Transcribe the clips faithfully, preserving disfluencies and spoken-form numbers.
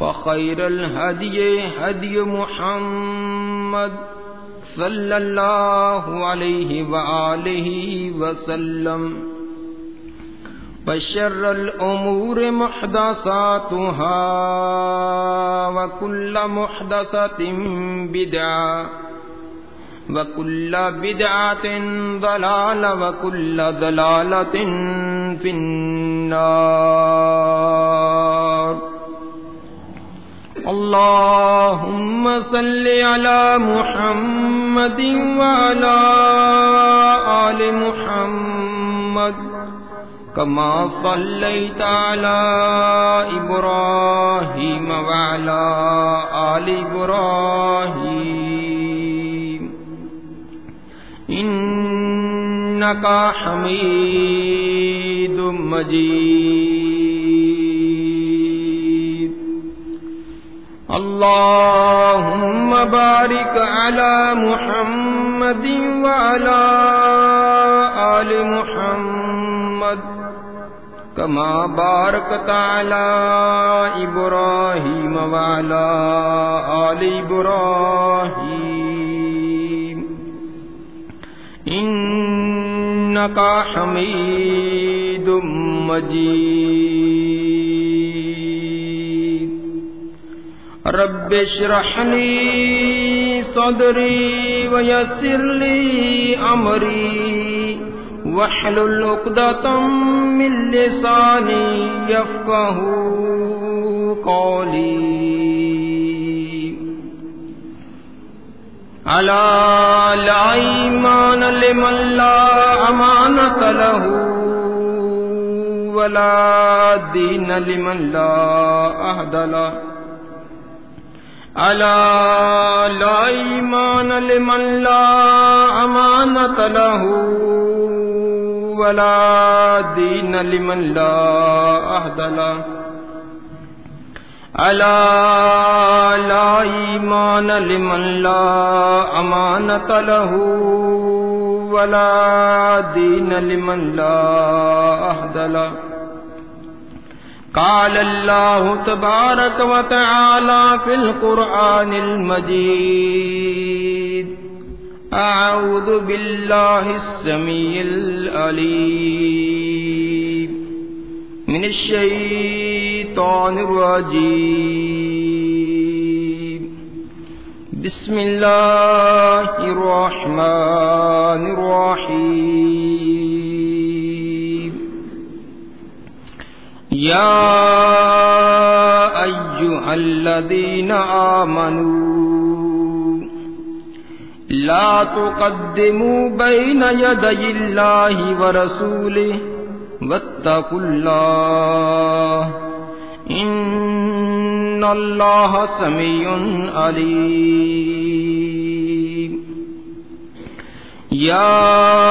وخير الهدي هدي محمد صلى الله عليه وآله وسلم وشر الأمور محدثاتها وكل محدثة بدعة وكل بدعة ضلالة وكل ضلالة في النار. اللهم صل على محمد وعلى آل محمد كما صليت على إبراهيم وعلى آل إبراهيم إنك حميد مجيد. اللهم بارك على محمد وعلى آل محمد كما باركت على إبراهيم وعلى آل إبراهيم إنك حميد مجيد. رب اشرح لي صدري ويسر لي أمري واحلل عقدة من لساني يفقهوا قولي. ألا لا إيمان لمن لا أمانة له ولا دين لمن لا عهد له. ألا لا إيمان لمن لا أمانة له ولا دين لمن لا عهد له. ألا لا إيمان لمن لا أمانة له ولا دين لمن لا عهد له. قال الله تبارك وتعالى في القرآن المجيد: أعوذ بالله السميع العليم من الشيطان الرجيم. بسم الله الرحمن الرحيم. يا أيها الذين آمنوا لا تقدموا بين يدي الله ورسوله واتقوا الله إن الله سميع عليم. يا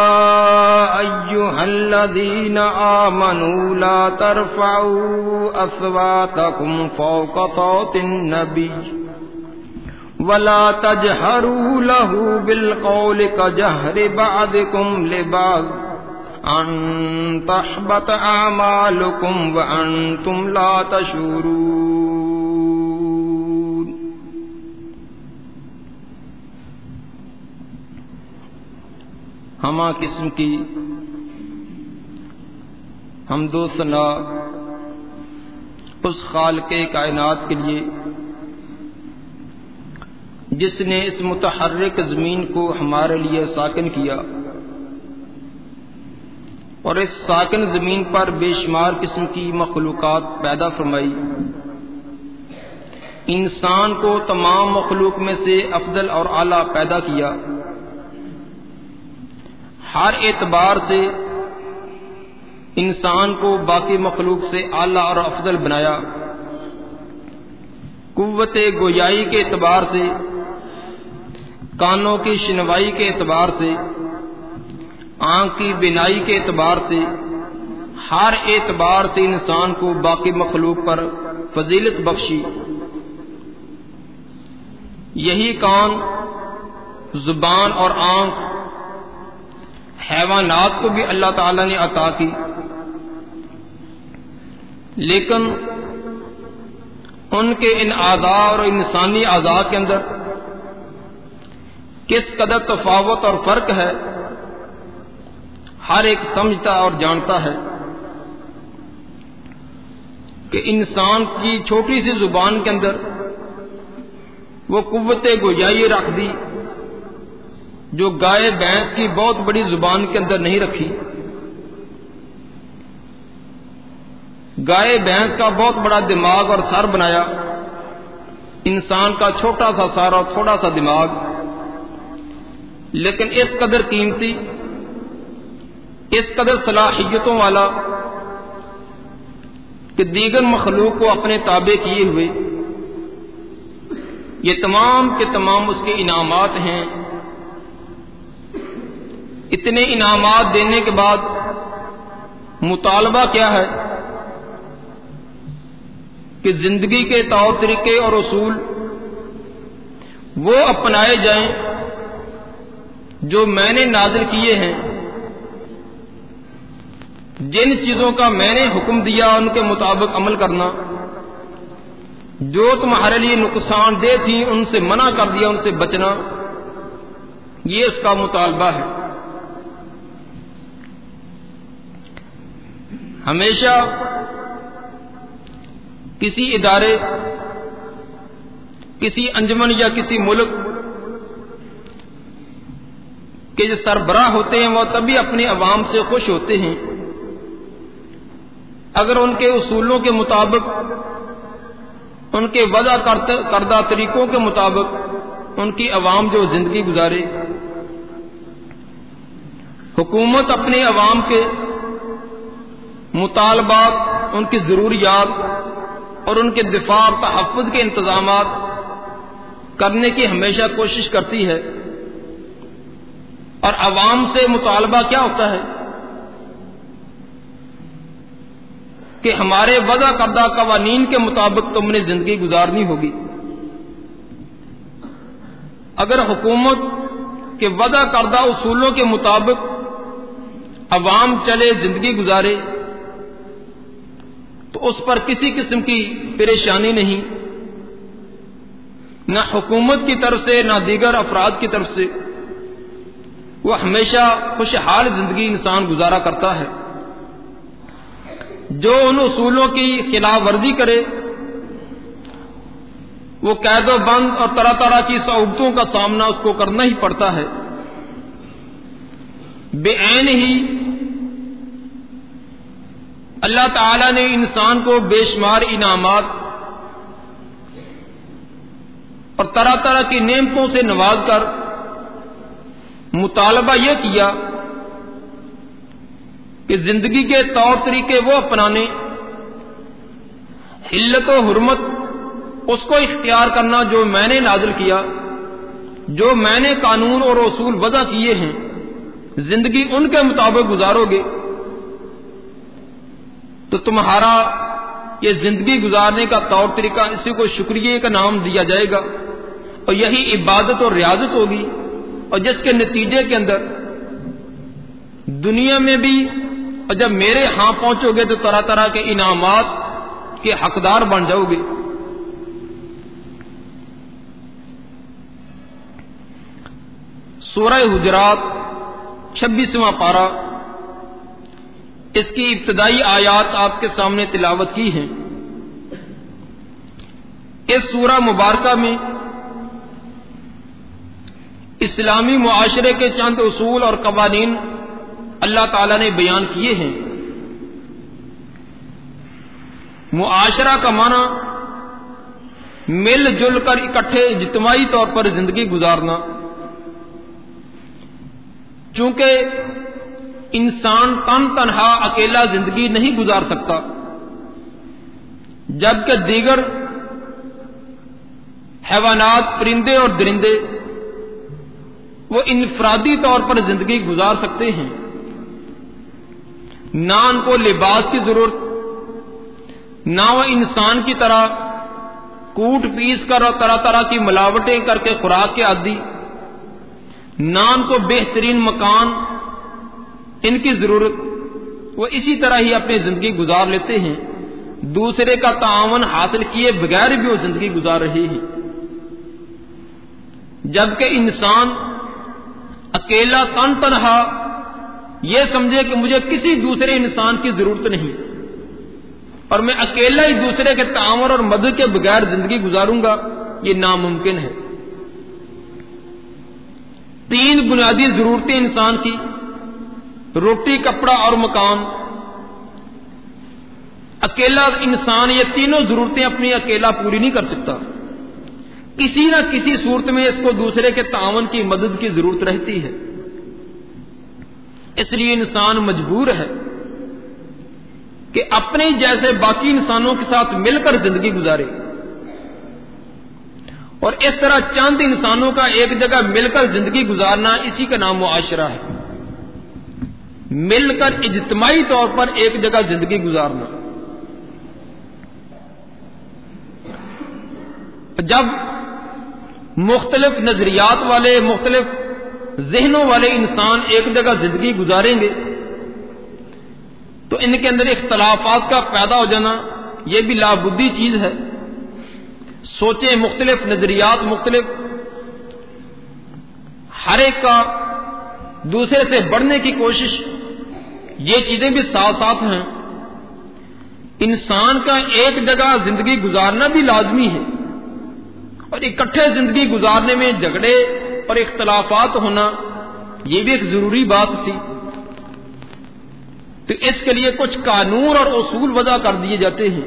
أيها الذين آمنوا لا ترفعوا أصواتكم فوق صوت النبي ولا تجهروا له بالقول كجهر بعضكم لبعض أن تحبط أعمالكم وأنتم لا تشعرون. ہمہ قسم کی حمد و ثنا اس خالق کائنات کے لیے جس نے اس متحرک زمین کو ہمارے لیے ساکن کیا اور اس ساکن زمین پر بے شمار قسم کی مخلوقات پیدا فرمائی. انسان کو تمام مخلوق میں سے افضل اور اعلیٰ پیدا کیا. ہر اعتبار سے انسان کو باقی مخلوق سے اعلیٰ اور افضل بنایا. قوت گویائی کے اعتبار سے، کانوں کی شنوائی کے اعتبار سے، آنکھ کی بینائی کے اعتبار سے، ہر اعتبار سے انسان کو باقی مخلوق پر فضیلت بخشی. یہی کان، زبان اور آنکھ حیوانات کو بھی اللہ تعالی نے عطا کی، لیکن ان کے ان اعضاء اور انسانی اعضاء کے اندر کس قدر تفاوت اور فرق ہے ہر ایک سمجھتا اور جانتا ہے کہ انسان کی چھوٹی سی زبان کے اندر وہ قوت گویائی رکھ دی جو گائے بھینس کی بہت بڑی زبان کے اندر نہیں رکھی. گائے بھینس کا بہت بڑا دماغ اور سر بنایا، انسان کا چھوٹا سا سر اور تھوڑا سا دماغ، لیکن اس قدر قیمتی، اس قدر صلاحیتوں والا کہ دیگر مخلوق کو اپنے تابع کیے ہوئے. یہ تمام کے تمام اس کے انعامات ہیں. اتنے انعامات دینے کے بعد مطالبہ کیا ہے کہ زندگی کے طور طریقے اور اصول وہ اپنائے جائیں جو میں نے نازل کیے ہیں. جن چیزوں کا میں نے حکم دیا ان کے مطابق عمل کرنا، جو تمہارے لیے نقصان دہ تھیں ان سے منع کر دیا، ان سے بچنا، یہ اس کا مطالبہ ہے. ہمیشہ کسی ادارے، کسی انجمن یا کسی ملک کے جو سربراہ ہوتے ہیں وہ تبھی اپنی عوام سے خوش ہوتے ہیں اگر ان کے اصولوں کے مطابق، ان کے وضع کردہ طریقوں کے مطابق ان کی عوام جو زندگی گزارے. حکومت اپنے عوام کے مطالبات، ان کی ضروریات اور ان کے دفاع اور تحفظ کے انتظامات کرنے کی ہمیشہ کوشش کرتی ہے. اور عوام سے مطالبہ کیا ہوتا ہے کہ ہمارے وضع کردہ قوانین کے مطابق تم نے زندگی گزارنی ہوگی. اگر حکومت کے وضع کردہ اصولوں کے مطابق عوام چلے، زندگی گزارے، تو اس پر کسی قسم کی پریشانی نہیں، نہ حکومت کی طرف سے نہ دیگر افراد کی طرف سے. وہ ہمیشہ خوشحال زندگی انسان گزارا کرتا ہے. جو ان اصولوں کی خلاف ورزی کرے وہ قید و بند اور طرح طرح کی صعوبتوں کا سامنا اس کو کرنا ہی پڑتا ہے. بے عین ہی اللہ تعالی نے انسان کو بے شمار انعامات اور طرح طرح کی نعمتوں سے نواز کر مطالبہ یہ کیا کہ زندگی کے طور طریقے وہ اپنانے، حلت و حرمت اس کو اختیار کرنا جو میں نے نازل کیا، جو میں نے قانون اور اصول وضع کیے ہیں، زندگی ان کے مطابق گزارو گے تو تمہارا یہ زندگی گزارنے کا طور طریقہ، اسی کو شکریہ کا نام دیا جائے گا، اور یہی عبادت اور ریاضت ہوگی، اور جس کے نتیجے کے اندر دنیا میں بھی اور جب میرے ہاں پہنچو گے تو طرح طرح کے انعامات کے حقدار بن جاؤ گے. سورہ حجرات چھبیسواں پارہ، اس کی ابتدائی آیات آپ کے سامنے تلاوت کی ہیں. اس سورہ مبارکہ میں اسلامی معاشرے کے چند اصول اور قوانین اللہ تعالی نے بیان کیے ہیں. معاشرہ کا معنی مل جل کر اکٹھے اجتماعی طور پر زندگی گزارنا. چونکہ انسان تن تنہا اکیلا زندگی نہیں گزار سکتا، جبکہ دیگر حیوانات، پرندے اور درندے وہ انفرادی طور پر زندگی گزار سکتے ہیں. نہ ان کو لباس کی ضرورت، نہ وہ انسان کی طرح کوٹ پیس کر اور طرح طرح کی ملاوٹیں کر کے خوراک کے عادی، نہ ان کو بہترین مکان ان کی ضرورت، وہ اسی طرح ہی اپنی زندگی گزار لیتے ہیں. دوسرے کا تعاون حاصل کیے بغیر بھی وہ زندگی گزار رہے ہیں، جبکہ انسان اکیلا تن تنہا یہ سمجھے کہ مجھے کسی دوسرے انسان کی ضرورت نہیں اور میں اکیلا ہی دوسرے کے تعاون اور مدد کے بغیر زندگی گزاروں گا، یہ ناممکن ہے۔ تین بنیادی ضرورتیں انسان کی، روٹی، کپڑا اور مکان، اکیلا انسان یہ تینوں ضرورتیں اپنی اکیلا پوری نہیں کر سکتا، کسی نہ کسی صورت میں اس کو دوسرے کے تعاون کی مدد کی ضرورت رہتی ہے۔ اس لیے انسان مجبور ہے کہ اپنے جیسے باقی انسانوں کے ساتھ مل کر زندگی گزارے، اور اس طرح چند انسانوں کا ایک جگہ مل کر زندگی گزارنا، اسی کا نام معاشرہ ہے، مل کر اجتماعی طور پر ایک جگہ زندگی گزارنا۔ جب مختلف نظریات والے، مختلف ذہنوں والے انسان ایک جگہ زندگی گزاریں گے تو ان کے اندر اختلافات کا پیدا ہو جانا یہ بھی لابدی چیز ہے۔ سوچیں، مختلف نظریات، مختلف، ہر ایک کا دوسرے سے بڑھنے کی کوشش، یہ چیزیں بھی ساتھ ساتھ ہیں۔ انسان کا ایک جگہ زندگی گزارنا بھی لازمی ہے، اور اکٹھے زندگی گزارنے میں جھگڑے اور اختلافات ہونا یہ بھی ایک ضروری بات تھی۔ تو اس کے لیے کچھ قانون اور اصول وضع کر دیے جاتے ہیں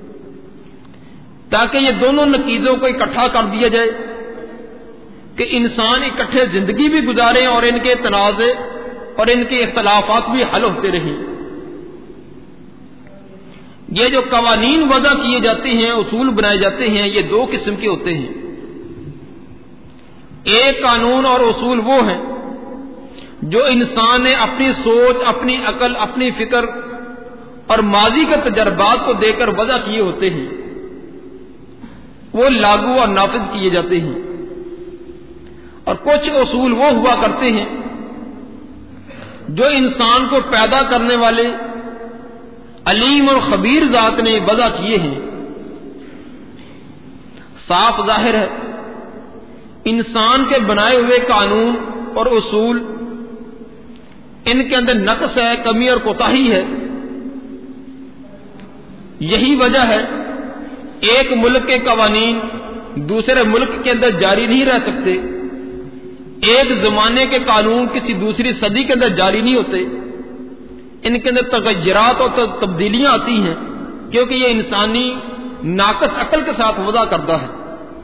تاکہ یہ دونوں نقیضوں کو اکٹھا کر دیا جائے کہ انسان اکٹھے زندگی بھی گزاریں اور ان کے تنازع اور ان کے اختلافات بھی حل ہوتے رہیں۔ یہ جو قوانین وضع کیے جاتے ہیں، اصول بنائے جاتے ہیں، یہ دو قسم کے ہوتے ہیں۔ ایک قانون اور اصول وہ ہیں جو انسان نے اپنی سوچ، اپنی عقل، اپنی فکر اور ماضی کے تجربات کو دے کر وضع کیے ہوتے ہیں، وہ لاگو اور نافذ کیے جاتے ہیں۔ اور کچھ اصول وہ ہوا کرتے ہیں جو انسان کو پیدا کرنے والے علیم اور خبیر ذات نے وضع کیے ہیں۔ صاف ظاہر ہے انسان کے بنائے ہوئے قانون اور اصول، ان کے اندر نقص ہے، کمی اور کوتاہی ہے۔ یہی وجہ ہے ایک ملک کے قوانین دوسرے ملک کے اندر جاری نہیں رہ سکتے، ایک زمانے کے قانون کسی دوسری صدی کے اندر جاری نہیں ہوتے، ان کے اندر تغیرات اور تبدیلیاں آتی ہیں کیونکہ یہ انسانی ناقص عقل کے ساتھ وضع کردہ ہے۔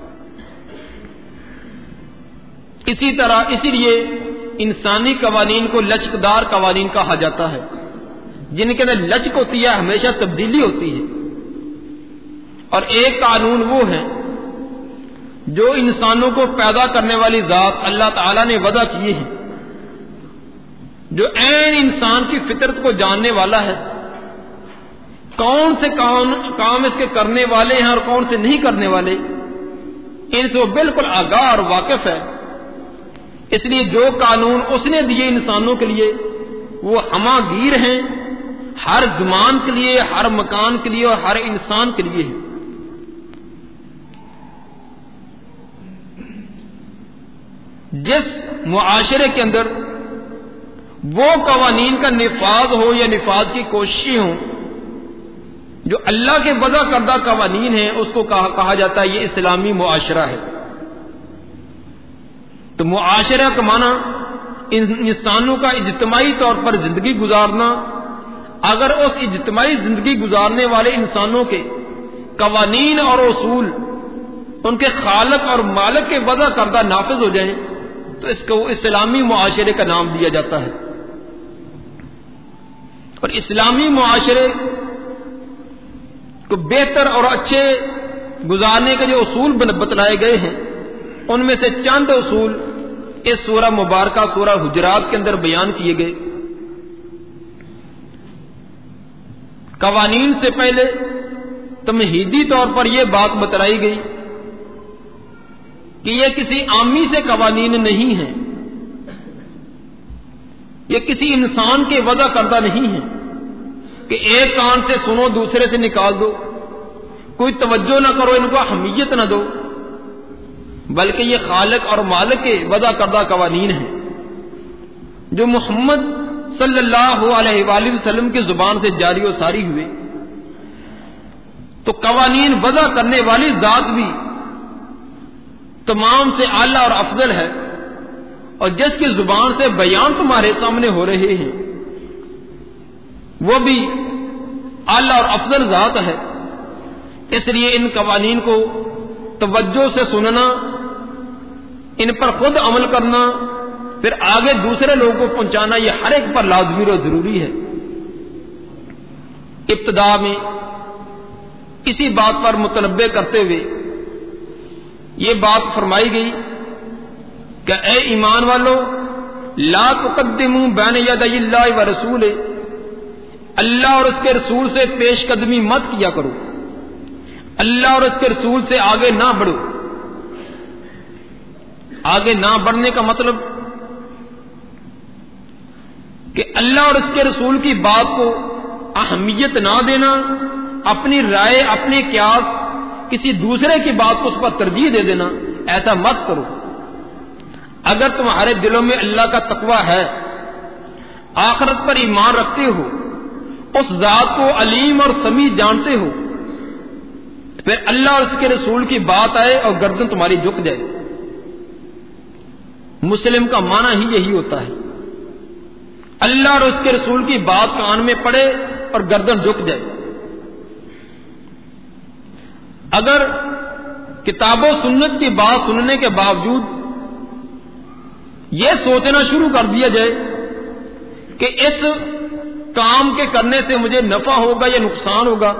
اسی طرح اسی لیے انسانی قوانین کو لچکدار قوانین کہا جاتا ہے، جن کے اندر لچک ہوتی ہے، ہمیشہ تبدیلی ہوتی ہے۔ اور ایک قانون وہ ہے جو انسانوں کو پیدا کرنے والی ذات اللہ تعالی نے وضع کیے ہیں، جو عین انسان کی فطرت کو جاننے والا ہے، کون سے کام کام اس کے کرنے والے ہیں اور کون سے نہیں کرنے والے، ان سے وہ بالکل آگاہ اور واقف ہے۔ اس لیے جو قانون اس نے دیے انسانوں کے لیے وہ ہمہ گیر ہیں، ہر زمان کے لیے، ہر مکان کے لیے اور ہر انسان کے لیے ہے۔ جس معاشرے کے اندر وہ قوانین کا نفاذ ہو یا نفاذ کی کوششیں ہوں جو اللہ کے وضع کردہ قوانین ہیں، اس کو کہا, کہا جاتا ہے یہ اسلامی معاشرہ ہے۔ تو معاشرہ کا معنی انسانوں کا اجتماعی طور پر زندگی گزارنا۔ اگر اس اجتماعی زندگی گزارنے والے انسانوں کے قوانین اور اصول ان کے خالق اور مالک کے وضع کردہ نافذ ہو جائیں تو اس کو اسلامی معاشرے کا نام دیا جاتا ہے۔ اور اسلامی معاشرے کو بہتر اور اچھے گزارنے کے جو اصول بتلائے گئے ہیں ان میں سے چند اصول اس سورہ مبارکہ سورہ حجرات کے اندر بیان کیے گئے۔ قوانین سے پہلے تمہیدی طور پر یہ بات بتلائی گئی کہ یہ کسی عامی سے قوانین نہیں ہیں، یہ کسی انسان کے وضع کردہ نہیں ہیں، کہ ایک کان سے سنو دوسرے سے نکال دو، کوئی توجہ نہ کرو، ان کو اہمیت نہ دو، بلکہ یہ خالق اور مالک کے وضع کردہ قوانین ہیں جو محمد صلی اللہ علیہ وآلہ وسلم کی زبان سے جاری و ساری ہوئے۔ تو قوانین وضع کرنے والی ذات بھی تمام سے اعلیٰ اور افضل ہے، اور جس کی زبان سے بیان تمہارے سامنے ہو رہے ہیں وہ بھی اعلیٰ اور افضل ذات ہے۔ اس لیے ان قوانین کو توجہ سے سننا، ان پر خود عمل کرنا، پھر آگے دوسرے لوگوں کو پہنچانا، یہ ہر ایک پر لازمی اور ضروری ہے۔ ابتدا میں اسی بات پر متنبہ کرتے ہوئے یہ بات فرمائی گئی کہ اے ایمان والو، لا تقدموا بین یدی اللہ ورسولہ، اللہ اور اس کے رسول سے پیش قدمی مت کیا کرو، اللہ اور اس کے رسول سے آگے نہ بڑھو۔ آگے نہ بڑھنے کا مطلب کہ اللہ اور اس کے رسول کی بات کو اہمیت نہ دینا، اپنی رائے، اپنے قیاس، کسی دوسرے کی بات کو اس پر ترجیح دے دینا، ایسا مت کرو۔ اگر تمہارے دلوں میں اللہ کا تقوی ہے، آخرت پر ایمان رکھتے ہو، اس ذات کو علیم اور سمیع جانتے ہو، پھر اللہ اور اس کے رسول کی بات آئے اور گردن تمہاری جھک جائے۔ مسلم کا معنی ہی یہی ہوتا ہے، اللہ اور اس کے رسول کی بات کان میں پڑے اور گردن جھک جائے۔ اگر کتاب و سنت کی بات سننے کے باوجود یہ سوچنا شروع کر دیا جائے کہ اس کام کے کرنے سے مجھے نفع ہوگا یا نقصان ہوگا،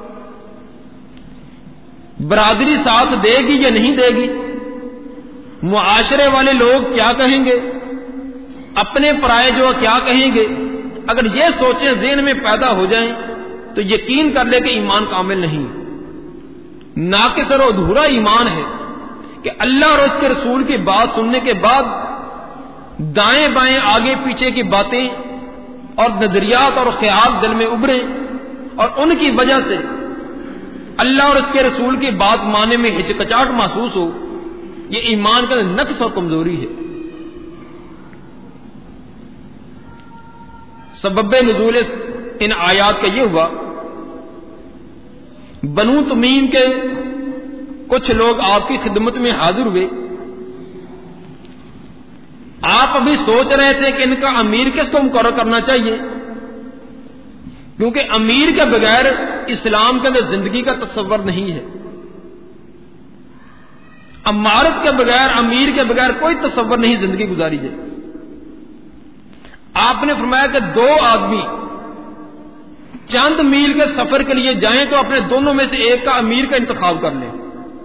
برادری ساتھ دے گی یا نہیں دے گی، معاشرے والے لوگ کیا کہیں گے، اپنے پرائے جو کیا کہیں گے، اگر یہ سوچیں ذہن میں پیدا ہو جائیں تو یقین کر لے کہ ایمان کامل نہیں، ناقص اور ادھورا ایمان ہے کہ اللہ اور اس کے رسول کی بات سننے کے بعد دائیں بائیں آگے پیچھے کی باتیں اور نظریات اور خیال دل میں ابھریں اور ان کی وجہ سے اللہ اور اس کے رسول کی بات ماننے میں ہچکچاہٹ محسوس ہو، یہ ایمان کا نقص اور کمزوری ہے۔ سبب نزول ان آیات کا یہ ہوا، بنو تمیم کے کچھ لوگ آپ کی خدمت میں حاضر ہوئے، آپ ابھی سوچ رہے تھے کہ ان کا امیر کس کو مقرر کرنا چاہیے، کیونکہ امیر کے بغیر اسلام کے اندر زندگی کا تصور نہیں ہے، امارت کے بغیر، امیر کے بغیر کوئی تصور نہیں زندگی گزاری جائے۔ آپ نے فرمایا کہ دو آدمی چند میل کے سفر کے لیے جائیں تو اپنے دونوں میں سے ایک کا امیر کا انتخاب کر لیں۔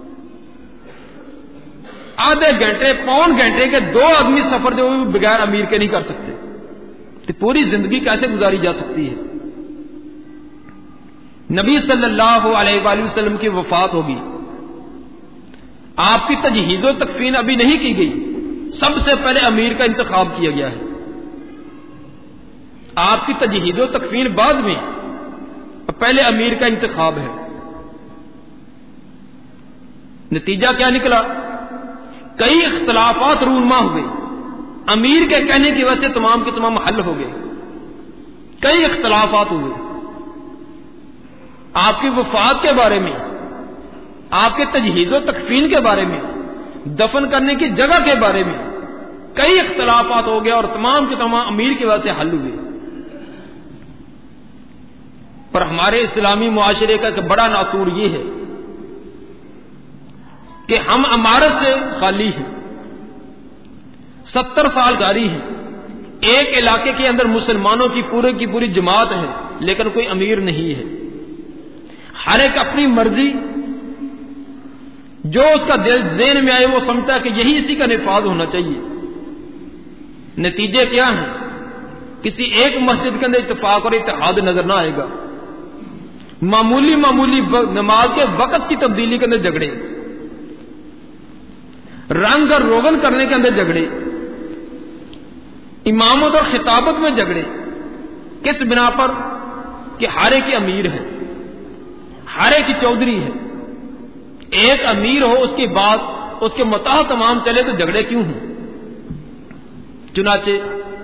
آدھے گھنٹے پون گھنٹے کے دو آدمی سفر جو بغیر امیر کے نہیں کر سکتے، تو پوری زندگی کیسے گزاری جا سکتی ہے؟ نبی صلی اللہ علیہ وآلہ وسلم کی وفات ہوگی، آپ کی تجہیز و تکفین ابھی نہیں کی گئی، سب سے پہلے امیر کا انتخاب کیا گیا ہے، آپ کی تجہیز و تکفین بعد میں، پہلے امیر کا انتخاب ہے۔ نتیجہ کیا نکلا؟ کئی اختلافات رونما ہوئے، امیر کے کہنے کی وجہ سے تمام کے تمام حل ہو گئے، کئی اختلافات ہوئے، آپ کی وفات کے بارے میں، آپ کے تجہیز و تکفین کے بارے میں، دفن کرنے کی جگہ کے بارے میں کئی اختلافات ہو گئے اور تمام کے تمام امیر کی وجہ سے حل ہوئے۔ پر ہمارے اسلامی معاشرے کا ایک بڑا ناصور یہ ہے کہ ہم امارت سے خالی ہیں، ستر سال جاری ہیں، ایک علاقے کے اندر مسلمانوں کی پورے کی پوری جماعت ہے لیکن کوئی امیر نہیں ہے، ہر ایک اپنی مرضی جو اس کا دل ذہن میں آئے وہ سمجھتا ہے کہ یہی اسی کا نفاذ ہونا چاہیے۔ نتیجے کیا ہیں؟ کسی ایک مسجد کے اندر اتفاق اور اتحاد نظر نہ آئے گا، معمولی معمولی نماز کے وقت کی تبدیلی کے اندر جھگڑے، رنگ اور روغن کرنے کے اندر جھگڑے، امامت اور خطابت میں جھگڑے، کس بنا پر؟ کہ ہارے کی امیر ہے، ہارے کی چودھری ہے، ایک امیر ہو اس کے بعد اس کے متاح تمام چلے تو جھگڑے کیوں ہوں؟ چنانچہ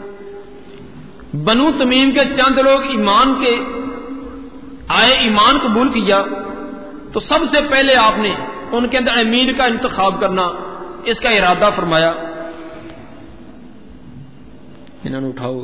بنو تمیم کے چند لوگ ایمان کے آئے، ایمان قبول کیا، تو سب سے پہلے آپ نے ان کے اندر امیر کا انتخاب کرنا، اس کا ارادہ فرمایا۔ انہوں نے اٹھاؤ،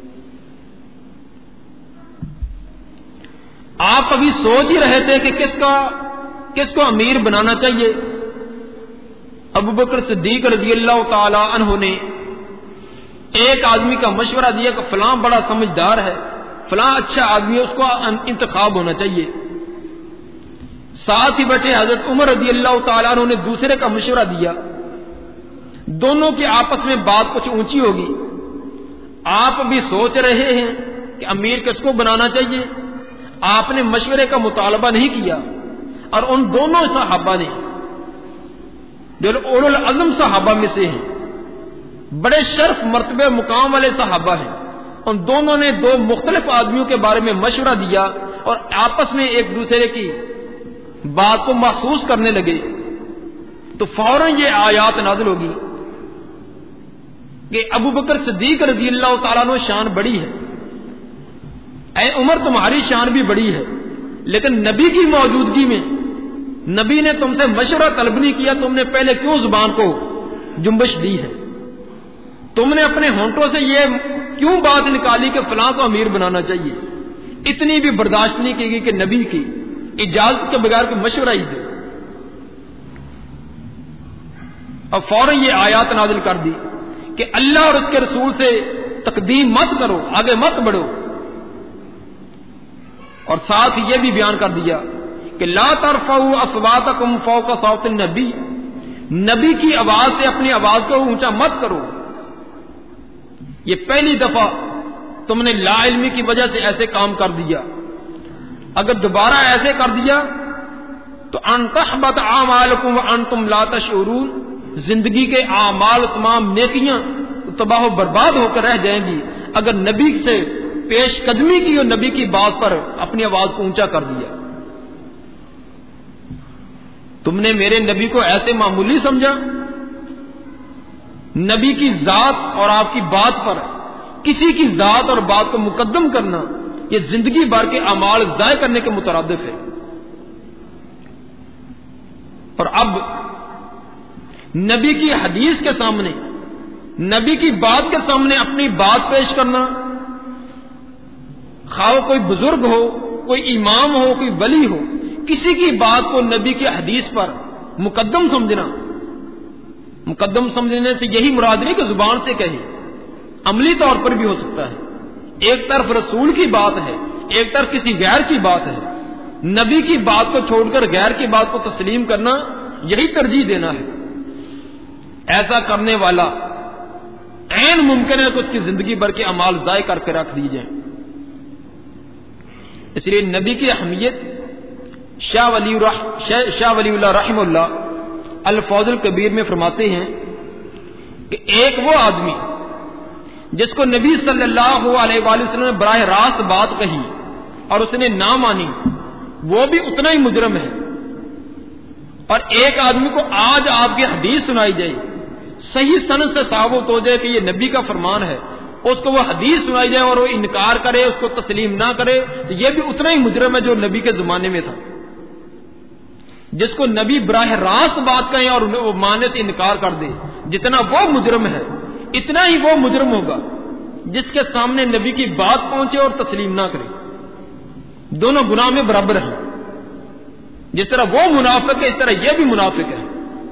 آپ ابھی سوچ ہی رہے تھے کہ کس کا کس کو امیر بنانا چاہیے۔ ابو بکر صدیق رضی اللہ تعالی عنہ نے ایک آدمی کا مشورہ دیا کہ فلاں بڑا سمجھدار ہے، فلاں اچھا آدمی ہے، اس کو انتخاب ہونا چاہیے۔ ساتھ ہی بیٹھے حضرت عمر رضی اللہ تعالیٰ عنہ نے دوسرے کا مشورہ دیا۔ دونوں کی آپس میں بات کچھ اونچی ہوگی، آپ بھی سوچ رہے ہیں کہ امیر کس کو بنانا چاہیے، آپ نے مشورے کا مطالبہ نہیں کیا، اور ان دونوں صحابہ نے جو اولو العزم صحابہ میں سے ہیں، بڑے شرف مرتبے مقام والے صحابہ ہیں، ان دونوں نے دو مختلف آدمیوں کے بارے میں مشورہ دیا اور آپس میں ایک دوسرے کی بات کو محسوس کرنے لگے، تو فوراً یہ آیات نازل ہوگی کہ ابو بکر صدیق رضی اللہ تعالیٰ عنہ شان بڑی ہے، اے عمر تمہاری شان بھی بڑی ہے، لیکن نبی کی موجودگی میں نبی نے تم سے مشورہ طلب نہیں کیا، تم نے پہلے کیوں زبان کو جنبش دی ہے؟ تم نے اپنے ہونٹوں سے یہ کیوں بات نکالی کہ فلاں کو امیر بنانا چاہیے؟ اتنی بھی برداشت نہیں کی گئی کہ نبی کی اجازت کے بغیر کوئی مشورہ ہی دے۔ اور فوراً یہ آیات نازل کر دی کہ اللہ اور اس کے رسول سے تقدیم مت کرو، آگے مت بڑھو، اور ساتھ یہ بھی بیان کر دیا کہ لا ترفعوا اصواتکم فوق صوت النبی، نبی کی آواز سے اپنی آواز کو اونچا مت کرو۔ یہ پہلی دفعہ تم نے لا علمی کی وجہ سے ایسے کام کر دیا، اگر دوبارہ ایسے کر دیا تو ان تحبط اعمالکم وانتم لا تشعرون، زندگی کے اعمال تمام نیکیاں تباہ و برباد ہو کر رہ جائیں گی اگر نبی سے پیش قدمی کی اور نبی کی بات پر اپنی آواز کو اونچا کر دیا۔ تم نے میرے نبی کو ایسے معمولی سمجھا؟ نبی کی ذات اور آپ کی بات پر کسی کی ذات اور بات کو مقدم کرنا یہ زندگی بھر کے اعمال ضائع کرنے کے مترادف ہے۔ اور اب نبی کی حدیث کے سامنے، نبی کی بات کے سامنے اپنی بات پیش کرنا، خواہ کوئی بزرگ ہو، کوئی امام ہو، کوئی ولی ہو، کسی کی بات کو نبی کی حدیث پر مقدم سمجھنا، مقدم سمجھنے سے یہی مراد نہیں کہ زبان سے کہے، عملی طور پر بھی ہو سکتا ہے۔ ایک طرف رسول کی بات ہے، ایک طرف کسی غیر کی بات ہے، نبی کی بات کو چھوڑ کر غیر کی بات کو تسلیم کرنا، یہی ترجیح دینا ہے۔ ایسا کرنے والا عین ممکن ہے کہ اس کی زندگی بھر کے اعمال ضائع کر کے رکھ دی جائیں۔ اس لیے نبی کی اہمیت شاہ ولی شاہ ولی اللہ رحمہ اللہ الفوز الکبیر میں فرماتے ہیں کہ ایک وہ آدمی جس کو نبی صلی اللہ علیہ وآلہ وسلم نے براہ راست بات کہی اور اس نے نہ مانی، وہ بھی اتنا ہی مجرم ہے، اور ایک آدمی کو آج آپ کی حدیث سنائی جائے، صحیح سند سے ثابت ہو جائے کہ یہ نبی کا فرمان ہے، اس کو وہ حدیث سنائی جائے اور وہ انکار کرے، اس کو تسلیم نہ کرے، تو یہ بھی اتنا ہی مجرم ہے جو نبی کے زمانے میں تھا۔ جس کو نبی براہ راست بات کہیں اور وہ ماننے سے انکار کر دے، جتنا وہ مجرم ہے اتنا ہی وہ مجرم ہوگا جس کے سامنے نبی کی بات پہنچے اور تسلیم نہ کرے۔ دونوں گناہ میں برابر ہیں، جس طرح وہ منافق ہے اس طرح یہ بھی منافق ہے۔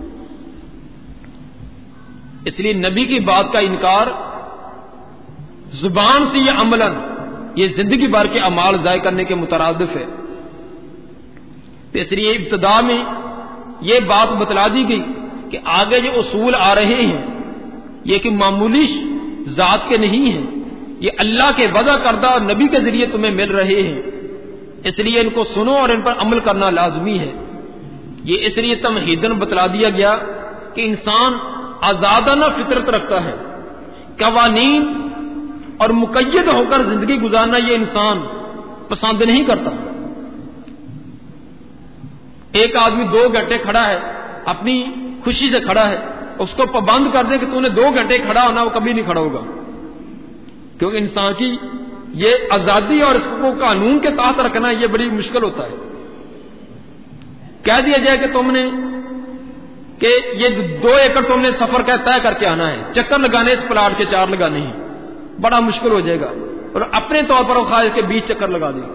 اس لیے نبی کی بات کا انکار زبان سے یا عملاً یہ زندگی بھر کے اعمال ضائع کرنے کے مترادف ہے۔ اس لیے ابتدا میں یہ بات بتلا دی گئی کہ آگے جو اصول آ رہے ہیں یہ کہ معمولی ذات کے نہیں ہیں، یہ اللہ کے وعدہ کردہ نبی کے ذریعے تمہیں مل رہے ہیں، اس لیے ان کو سنو اور ان پر عمل کرنا لازمی ہے۔ یہ اس لیے تمہیدن بتلا دیا گیا کہ انسان آزادانہ فطرت رکھتا ہے، قوانین اور مقید ہو کر زندگی گزارنا یہ انسان پسند نہیں کرتا. ایک آدمی دو گھنٹے کھڑا ہے، اپنی خوشی سے کھڑا ہے، اس کو پابند کر دیں کہ تو نے دو گھنٹے کھڑا ہونا، وہ کبھی نہیں کھڑا ہوگا. کیونکہ انسان کی یہ آزادی اور اس کو قانون کے تحت رکھنا یہ بڑی مشکل ہوتا ہے. کہہ دیا جائے کہ تم نے کہ یہ دو ایکڑ تم نے سفر کا طے کر کے آنا ہے، چکر لگانے اس پلاٹ کے چار لگانے ہیں، بڑا مشکل ہو جائے گا. اور اپنے طور پر وہ خواہش کے بیچ چکر لگا دیں.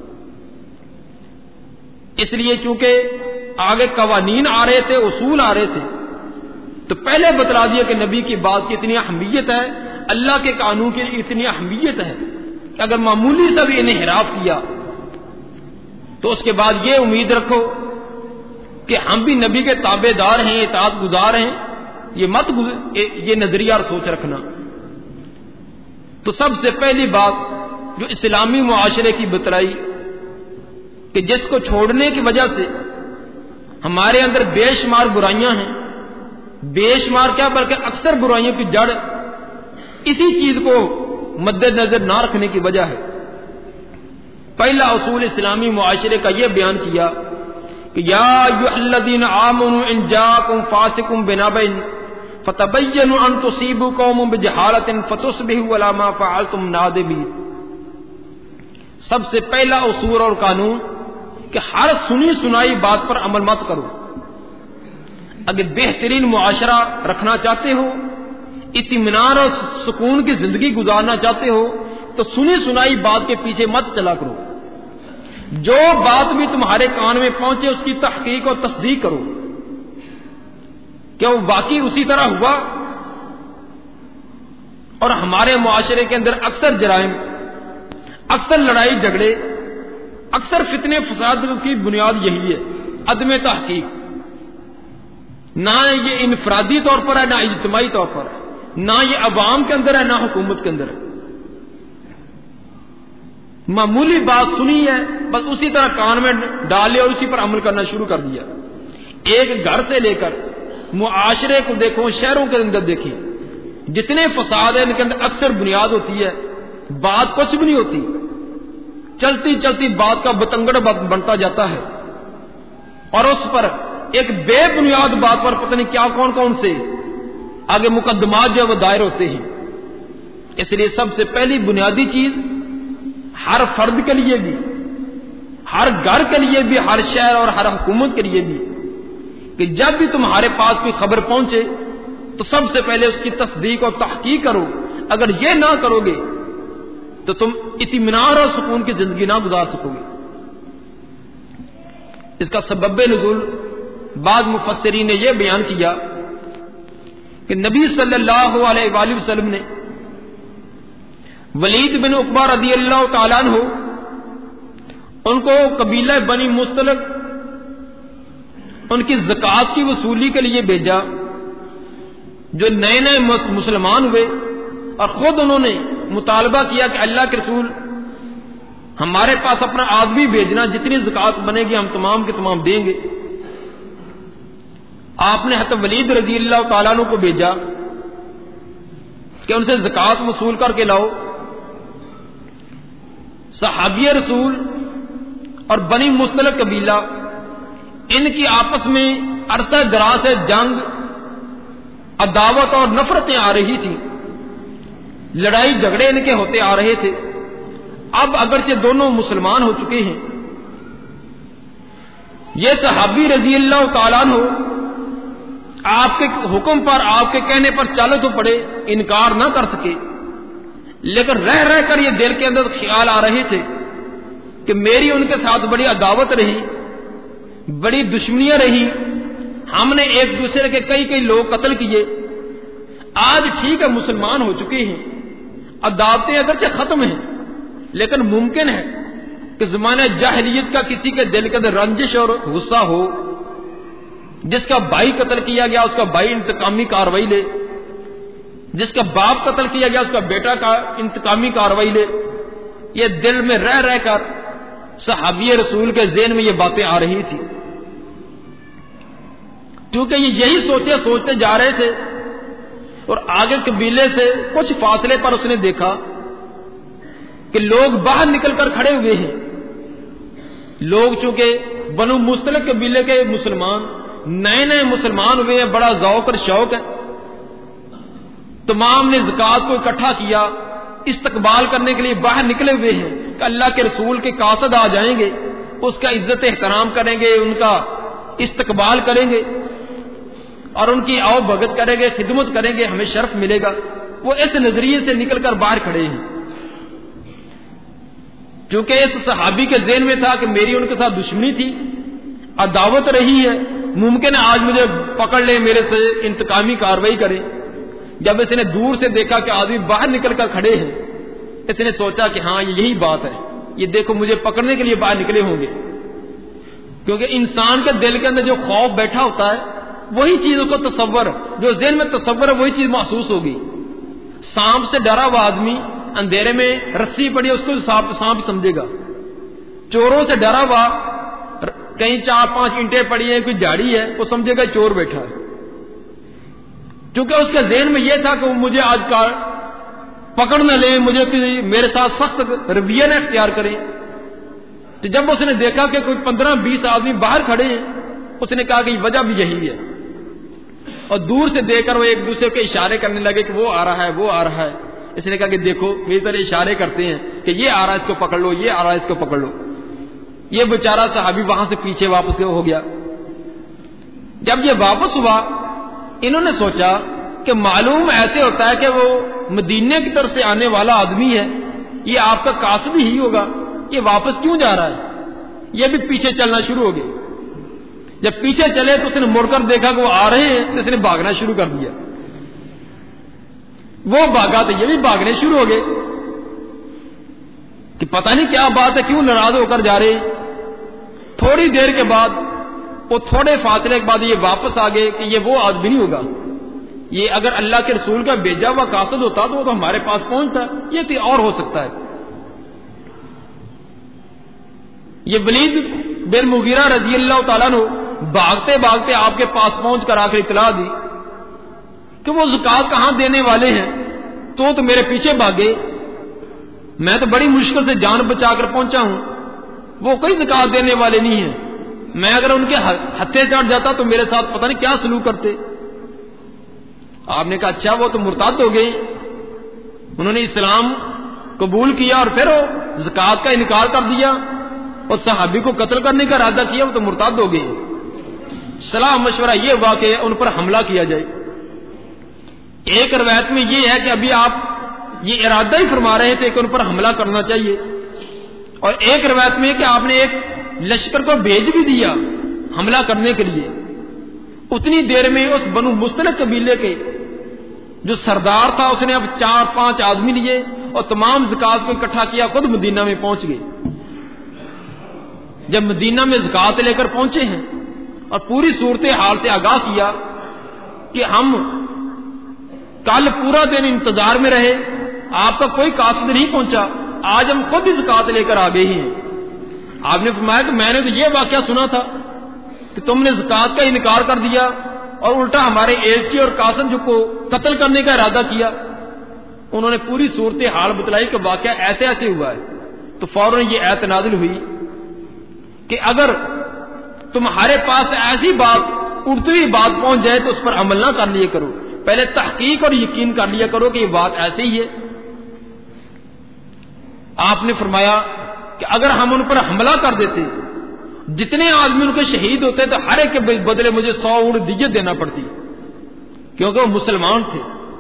اس لیے چونکہ آگے قوانین آ رہے تھے، اصول آ رہے تھے، تو پہلے بتلا دیا کہ نبی کی بات کی اتنی اہمیت ہے، اللہ کے قانون کی اتنی اہمیت ہے کہ اگر معمولی سا بھی انحراف کیا تو اس کے بعد یہ امید رکھو کہ ہم بھی نبی کے تابع دار ہیں، اطاعت گزار ہیں. یہ مت یہ نظریہ اور سوچ رکھنا. تو سب سے پہلی بات جو اسلامی معاشرے کی بتلائی کہ جس کو چھوڑنے کی وجہ سے ہمارے اندر بے شمار برائیاں ہیں، بے شمار کیا بلکہ اکثر برائیوں کی جڑ اسی چیز کو مد نظر نہ رکھنے کی وجہ ہے. پہلا اصول اسلامی معاشرے کا یہ بیان کیا کہ یا ایھا الذین آمنوا ان جاءکم فاسق بنبأ فتبینوا ان تصیبوا قوما بجہالۃ فتصبحوا علی ما فعلتم نادمین. سب سے پہلا اصول اور قانون کہ ہر سنی سنائی بات پر عمل مت کرو. اگر بہترین معاشرہ رکھنا چاہتے ہو، اطمینان اور سکون کی زندگی گزارنا چاہتے ہو، تو سنی سنائی بات کے پیچھے مت چلا کرو. جو بات بھی تمہارے کان میں پہنچے اس کی تحقیق اور تصدیق کرو. کیا وہ واقعی اسی طرح ہوا؟ اور ہمارے معاشرے کے اندر اکثر جرائم، اکثر لڑائی جھگڑے، اکثر فتنے فساد کی بنیاد یہی ہے، عدم تحقیق. نہ یہ انفرادی طور پر ہے، نہ اجتماعی طور پر ہے، نہ یہ عوام کے اندر ہے، نہ حکومت کے اندر ہے. معمولی بات سنی ہے، بس اسی طرح کان میں ڈالے اور اسی پر عمل کرنا شروع کر دیا. ایک گھر سے لے کر معاشرے کو دیکھو، شہروں کے اندر دیکھیں، جتنے فساد ہیں ان کے اندر اکثر بنیاد ہوتی ہے بات کچھ بھی نہیں ہوتی، چلتی چلتی بات کا بتنگڑ بنتا جاتا ہے، اور اس پر ایک بے بنیاد بات پر پتہ نہیں کیا کون کون سے آگے مقدمات جو وہ دائر ہوتے ہیں. اس لیے سب سے پہلی بنیادی چیز ہر فرد کے لیے بھی، ہر گھر کے لیے بھی، ہر شہر اور ہر حکومت کے لیے بھی، کہ جب بھی تمہارے پاس کوئی خبر پہنچے تو سب سے پہلے اس کی تصدیق اور تحقیق کرو. اگر یہ نہ کرو گے تو تم اطمینان اور سکون کی زندگی نہ گزار سکو گے. اس کا سبب نزول بعض مفسرین نے یہ بیان کیا کہ نبی صلی اللہ علیہ وآلہ وسلم نے ولید بن عقبہ رضی اللہ تعالیٰ عنہ ان کو قبیلہ بنی مستلق ان کی زکوٰۃ کی وصولی کے لیے بھیجا، جو نئے نئے مسلمان ہوئے، اور خود انہوں نے مطالبہ کیا کہ اللہ کے رسول ہمارے پاس اپنا آدمی بھیجنا، جتنی زکوٰۃ بنے گی ہم تمام کے تمام دیں گے. آپ نے حضرت ولید رضی اللہ تعالیٰ عنہ کو بھیجا کہ ان سے زکوٰۃ وصول کر کے لاؤ. صحابی رسول اور بنی مستلق قبیلہ، ان کی آپس میں عرصہ دراز سے جنگ، عداوت اور نفرتیں آ رہی تھیں، لڑائی جھگڑے ان کے ہوتے آ رہے تھے. اب اگرچہ دونوں مسلمان ہو چکے ہیں، یہ صحابی رضی اللہ تعالیٰ عنہ آپ کے حکم پر، آپ کے کہنے پر چلو تو پڑے، انکار نہ کر سکے. لیکن رہ رہ کر یہ دل کے اندر خیال آ رہے تھے کہ میری ان کے ساتھ بڑی عداوت رہی، بڑی دشمنیاں رہی، ہم نے ایک دوسرے کے کئی کئی لوگ قتل کیے. آج ٹھیک ہے مسلمان ہو چکے ہیں، عداوتیں اگرچہ ختم ہیں، لیکن ممکن ہے کہ زمانہ جاہلیت کا کسی کے دل کے اندر رنجش اور غصہ ہو. جس کا بھائی قتل کیا گیا اس کا بھائی انتقامی کاروائی لے، جس کا باپ قتل کیا گیا اس کا بیٹا کا انتقامی کاروائی لے. یہ دل میں رہ رہ کر صحابی رسول کے ذہن میں یہ باتیں آ رہی تھی. کیونکہ یہ یہی سوچے سوچتے جا رہے تھے، اور آگے قبیلے سے کچھ فاصلے پر اس نے دیکھا کہ لوگ باہر نکل کر کھڑے ہوئے ہیں. لوگ چونکہ بنو مستلق قبیلے کے مسلمان نئے نئے مسلمان ہوئے ہیں، بڑا ذوق اور شوق ہے، تمام نے زکوٰۃ کو اکٹھا کیا، استقبال کرنے کے لیے باہر نکلے ہوئے ہیں کہ اللہ کے رسول کے قاصد آ جائیں گے، اس کا عزت احترام کریں گے، ان کا استقبال کریں گے اور ان کی آؤ بھگت کریں گے، خدمت کریں گے، ہمیں شرف ملے گا۔ وہ اس نظریے سے نکل کر باہر کھڑے ہیں، چونکہ اس صحابی کے ذہن میں تھا کہ میری ان کے ساتھ دشمنی تھی، عداوت رہی ہے، ممکن ہے آج مجھے پکڑ لیں، میرے سے انتقامی کارروائی کریں۔ جب اس نے دور سے دیکھا کہ آدمی باہر نکل کر کھڑے ہیں، اس نے سوچا کہ ہاں یہی بات ہے، یہ دیکھو مجھے پکڑنے کے لیے باہر نکلے ہوں گے، کیونکہ انسان کے دل کے اندر جو خوف بیٹھا ہوتا ہے وہی چیز اس کو تصور، جو ذہن میں تصور ہے وہی چیز محسوس ہوگی۔ سانپ سے ڈرا ہوا آدمی اندھیرے میں رسی پڑی اس کو سانپ سانپ سمجھے گا، چوروں سے ڈرا ہوا کہیں چار پانچ اینٹیں پڑی ہیں، کوئی جھاڑی ہے، وہ سمجھے گا چور بیٹھا ہے، کیونکہ اس کے ذہن میں یہ تھا کہ وہ مجھے آج کا پکڑ نہ لیں، مجھے میرے ساتھ سخت رویہ نہ اختیار کریں۔ تو جب اس نے دیکھا کہ کوئی پندرہ بیس آدمی باہر کھڑے ہیں، اس نے کہا کہ وجہ بھی یہی ہے، اور دور سے دیکھ کر وہ ایک دوسرے کے اشارے کرنے لگے کہ وہ آ رہا ہے، وہ آ رہا ہے۔ اس نے کہا کہ دیکھو میری طرح اشارے کرتے ہیں کہ یہ آ رہا ہے، اس کو پکڑ لو، یہ آ رہا ہے، اس کو پکڑ لو۔ یہ بیچارہ صحابی وہاں سے پیچھے واپس ہو گیا۔ جب یہ واپس ہوا، انہوں نے سوچا کہ معلوم ایسے ہوتا ہے کہ وہ مدینے کی طرف سے آنے والا آدمی ہے، یہ آپ کا قاصد ہی ہوگا، یہ واپس کیوں جا رہا ہے؟ یہ بھی پیچھے چلنا شروع ہو گئے۔ جب پیچھے چلے تو اس نے مڑ کر دیکھا کہ وہ آ رہے ہیں، تو اس نے بھاگنا شروع کر دیا۔ وہ بھاگا تو یہ بھی بھاگنے شروع ہو گئے کہ پتہ نہیں کیا بات ہے، کیوں ناراض ہو کر جا رہے ہیں۔ تھوڑی دیر کے بعد، وہ تھوڑے فاصلے کے بعد یہ واپس آ گئے کہ یہ وہ آدمی نہیں ہوگا، یہ اگر اللہ کے رسول کا بھیجا ہوا قاصد ہوتا تو وہ تو ہمارے پاس پہنچتا، یہ تو اور ہو سکتا ہے۔ یہ ولید بن مغیرہ رضی اللہ تعالیٰ عنہ بھاگتے بھاگتے آپ کے پاس پہنچ کر آ کر اطلاع دی کہ وہ زکوٰۃ کہاں دینے والے ہیں، تو تو میرے پیچھے بھاگے، میں تو بڑی مشکل سے جان بچا کر پہنچا ہوں، وہ کوئی زکوٰۃ دینے والے نہیں ہیں، میں اگر ان کے ہتھے چڑھ جاتا تو میرے ساتھ پتہ نہیں کیا سلوک کرتے۔ آپ نے کہا اچھا وہ تو مرتد ہو گئے، انہوں نے اسلام قبول کیا اور پھر وہ زکوٰۃ کا انکار کر دیا اور صحابی کو قتل کرنے کا ارادہ کیا، وہ تو مرتد ہو گئے۔ صلاح مشورہ یہ ہوا کہ ان پر حملہ کیا جائے۔ ایک روایت میں یہ ہے کہ ابھی آپ یہ ارادہ ہی فرما رہے تھے کہ ان پر حملہ کرنا چاہیے، اور ایک روایت میں کہ آپ نے ایک لشکر کو بھیج بھی دیا حملہ کرنے کے لیے۔ اتنی دیر میں اس بنو مستلق قبیلے کے جو سردار تھا اس نے اب چار پانچ آدمی لیے اور تمام زکوٰۃ کو اکٹھا کیا، خود مدینہ میں پہنچ گئے۔ جب مدینہ میں زکوٰۃ لے کر پہنچے ہیں اور پوری صورت حال سے آگاہ کیا کہ ہم کل پورا دن انتظار میں رہے، آپ کا کوئی قاصد نہیں پہنچا، آج ہم خود ہی زکوٰۃ لے کر آ گئے ہیں۔ آپ نے فرمایا کہ میں نے تو یہ واقعہ سنا تھا کہ تم نے زکوٰۃ کا انکار کر دیا اور الٹا ہمارے ایلچی اور قاصد جو کو قتل کرنے کا ارادہ کیا۔ انہوں نے پوری صورت حال بتلائی کہ واقعہ ایسے ایسے ہوا ہے، تو فوراً یہ آیت نازل ہوئی کہ اگر تمہارے پاس ایسی بات اڑتی ہوئی بات پہنچ جائے تو اس پر عمل نہ کر لیا کرو، پہلے تحقیق اور یقین کر لیا کرو کہ یہ بات ایسے ہی ہے۔ آپ نے فرمایا کہ اگر ہم ان پر حملہ کر دیتے، جتنے آدمی ان کے شہید ہوتے تو ہر ایک کے بدلے مجھے سو اونٹ دیت دینا پڑتی، کیونکہ وہ مسلمان تھے۔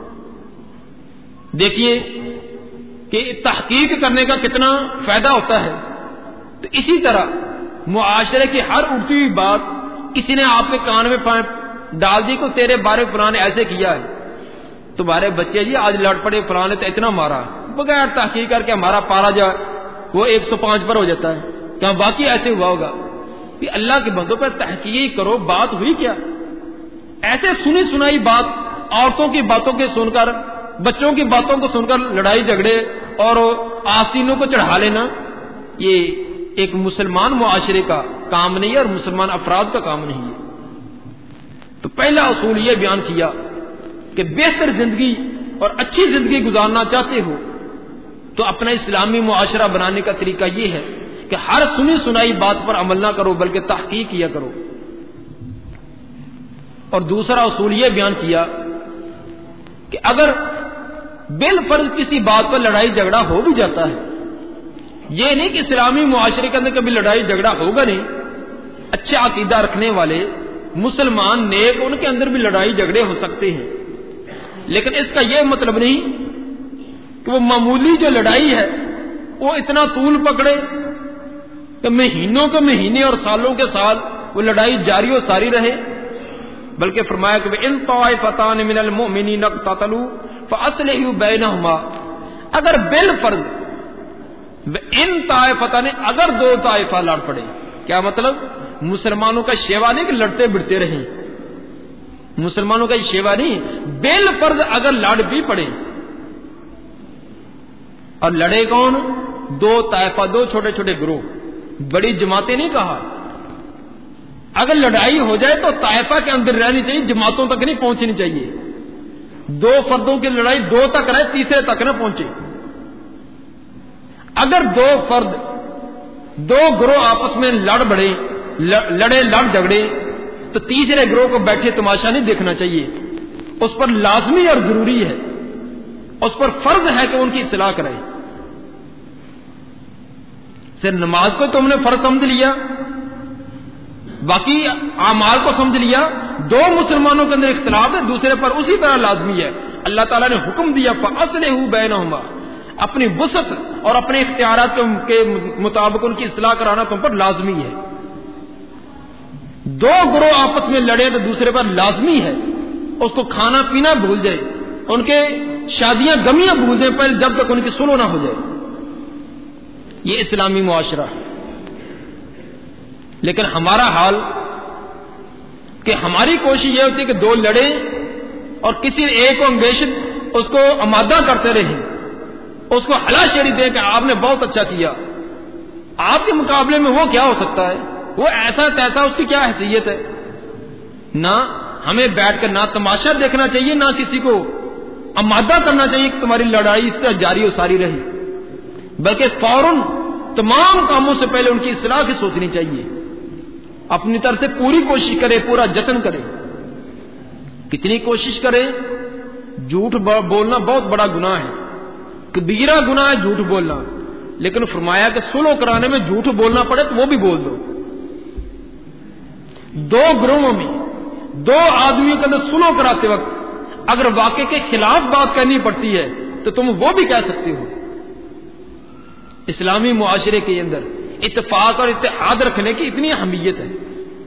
دیکھیے کہ تحقیق کرنے کا کتنا فائدہ ہوتا ہے۔ تو اسی طرح معاشرے کی ہر اٹھتی ہوئی بات کسی نے آپ کے کان میں ڈال دی کہ تیرے بارے فلاں نے ایسے کیا ہے، تمہارے بچے جی آج لڑ پڑے، فلاں نے تو اتنا مارا، بغیر تحقیق کر کے ہمارا پارا جا وہ ایک سو پانچ پر ہو جاتا ہے، کیا باقی ایسے ہوا ہوگا؟ کہ اللہ کے بندوں پر تحقیق کرو، بات ہوئی کیا؟ ایسے سنی سنائی بات، عورتوں کی باتوں کے سن کر، بچوں کی باتوں کو سن کر لڑائی جھگڑے اور آستینوں کو چڑھا لینا، یہ ایک مسلمان معاشرے کا کام نہیں ہے اور مسلمان افراد کا کام نہیں ہے۔ تو پہلا اصول یہ بیان کیا کہ بہتر زندگی اور اچھی زندگی گزارنا چاہتے ہو تو اپنا اسلامی معاشرہ بنانے کا طریقہ یہ ہے، کہ ہر سنی سنائی بات پر عمل نہ کرو بلکہ تحقیق کیا کرو. اور دوسرا اصول یہ بیان کیا کہ اگر بالفرض کسی بات پر لڑائی جھگڑا ہو بھی جاتا ہے، یہ نہیں کہ اسلامی معاشرے کے اندر کبھی لڑائی جھگڑا ہوگا نہیں، اچھا عقیدہ رکھنے والے مسلمان نیک ان کے اندر بھی لڑائی جھگڑے ہو سکتے ہیں، لیکن اس کا یہ مطلب نہیں کہ وہ معمولی جو لڑائی ہے وہ اتنا طول پکڑے کہ مہینوں کے مہینے اور سالوں کے سال وہ لڑائی جاری و ساری رہے. بلکہ فرمایا کہ ان طائفتان من المؤمنین اقتتلوا فاصلحوا بینہما، اگر بالفرض ان طائفتان، اگر دو طائفہ لڑ پڑے، کیا مطلب؟ مسلمانوں کا شیوا نہیں کہ لڑتے بڑھتے رہیں، مسلمانوں کا یہ شیوا نہیں، بالفرض اگر لڑ بھی پڑے، اور لڑے کون؟ دو طائفہ، دو چھوٹے چھوٹے گروہ، بڑی جماعتیں نہیں کہا. اگر لڑائی ہو جائے تو طائفہ کے اندر رہنی چاہیے، جماعتوں تک نہیں پہنچنی چاہیے. دو فردوں کی لڑائی دو تک رہے، تیسرے تک نہ پہنچے. اگر دو فرد، دو گروہ آپس میں لڑ بڑے، لڑے لڑ جھگڑے، تو تیسرے گروہ کو بیٹھے تماشا نہیں دیکھنا چاہیے. اس پر لازمی اور ضروری ہے، اس پر فرض ہے کہ ان کی اصلاح کرے. صرف نماز کو تم نے فرض سمجھ لیا، باقی اعمال کو سمجھ لیا. دو مسلمانوں کے اندر اختلاف ہے، دوسرے پر اسی طرح لازمی ہے. اللہ تعالیٰ نے حکم دیا فَأَصْلِحُوا بَيْنَهُمَا، اپنی وسعت اور اپنے اختیارات کے مطابق ان کی اصلاح کرانا تم پر لازمی ہے. دو گروہ آپس میں لڑے تو دوسرے پر لازمی ہے اس کو کھانا پینا بھول جائے، ان کے شادیاں غمیاں بھول جائیں پہلے، جب تک ان کی سلو نہ ہو جائے. یہ اسلامی معاشرہ ہے. لیکن ہمارا حال کہ ہماری کوشش یہ ہوتی ہے کہ دو لڑیں اور کسی ایک کو انگیشت اس کو آمادہ کرتے رہیں، اس کو ہلا شیری دے کہ آپ نے بہت اچھا کیا. آپ کے مقابلے میں وہ کیا ہو سکتا ہے؟ وہ ایسا تیسا، اس کی کیا حیثیت ہے؟ نہ ہمیں بیٹھ کر نہ تماشا دیکھنا چاہیے، نہ کسی کو آمادہ کرنا چاہیے کہ تمہاری لڑائی اس طرح جاری و ساری رہی، بلکہ فوراً تمام کاموں سے پہلے ان کی اصلاح کی سوچنی چاہیے. اپنی طرف سے پوری کوشش کرے، پورا جتن کرے. کتنی کوشش کرے؟ جھوٹ بولنا بہت بڑا گناہ ہے، کبیرہ گناہ ہے جھوٹ بولنا، لیکن فرمایا کہ سلو کرانے میں جھوٹ بولنا پڑے تو وہ بھی بول دو. دو گروہوں میں دو آدمیوں کے اندر سلو کراتے وقت اگر واقعے کے خلاف بات کرنی پڑتی ہے تو تم وہ بھی کہہ سکتے ہو. اسلامی معاشرے کے اندر اتفاق اور اتحاد رکھنے کی اتنی اہمیت ہے.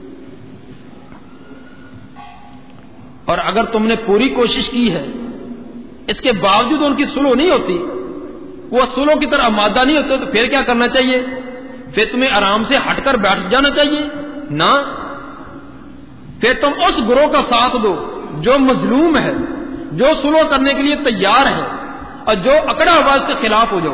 اور اگر تم نے پوری کوشش کی ہے، اس کے باوجود ان کی سلو نہیں ہوتی، وہ سلو کی طرح آمادہ نہیں ہوتے، تو پھر کیا کرنا چاہیے؟ پھر تمہیں آرام سے ہٹ کر بیٹھ جانا چاہیے؟ نہ، پھر تم اس گروہ کا ساتھ دو جو مظلوم ہے، جو سلو کرنے کے لیے تیار ہے، اور جو اکڑا ہوا اس کے خلاف ہو جاؤ،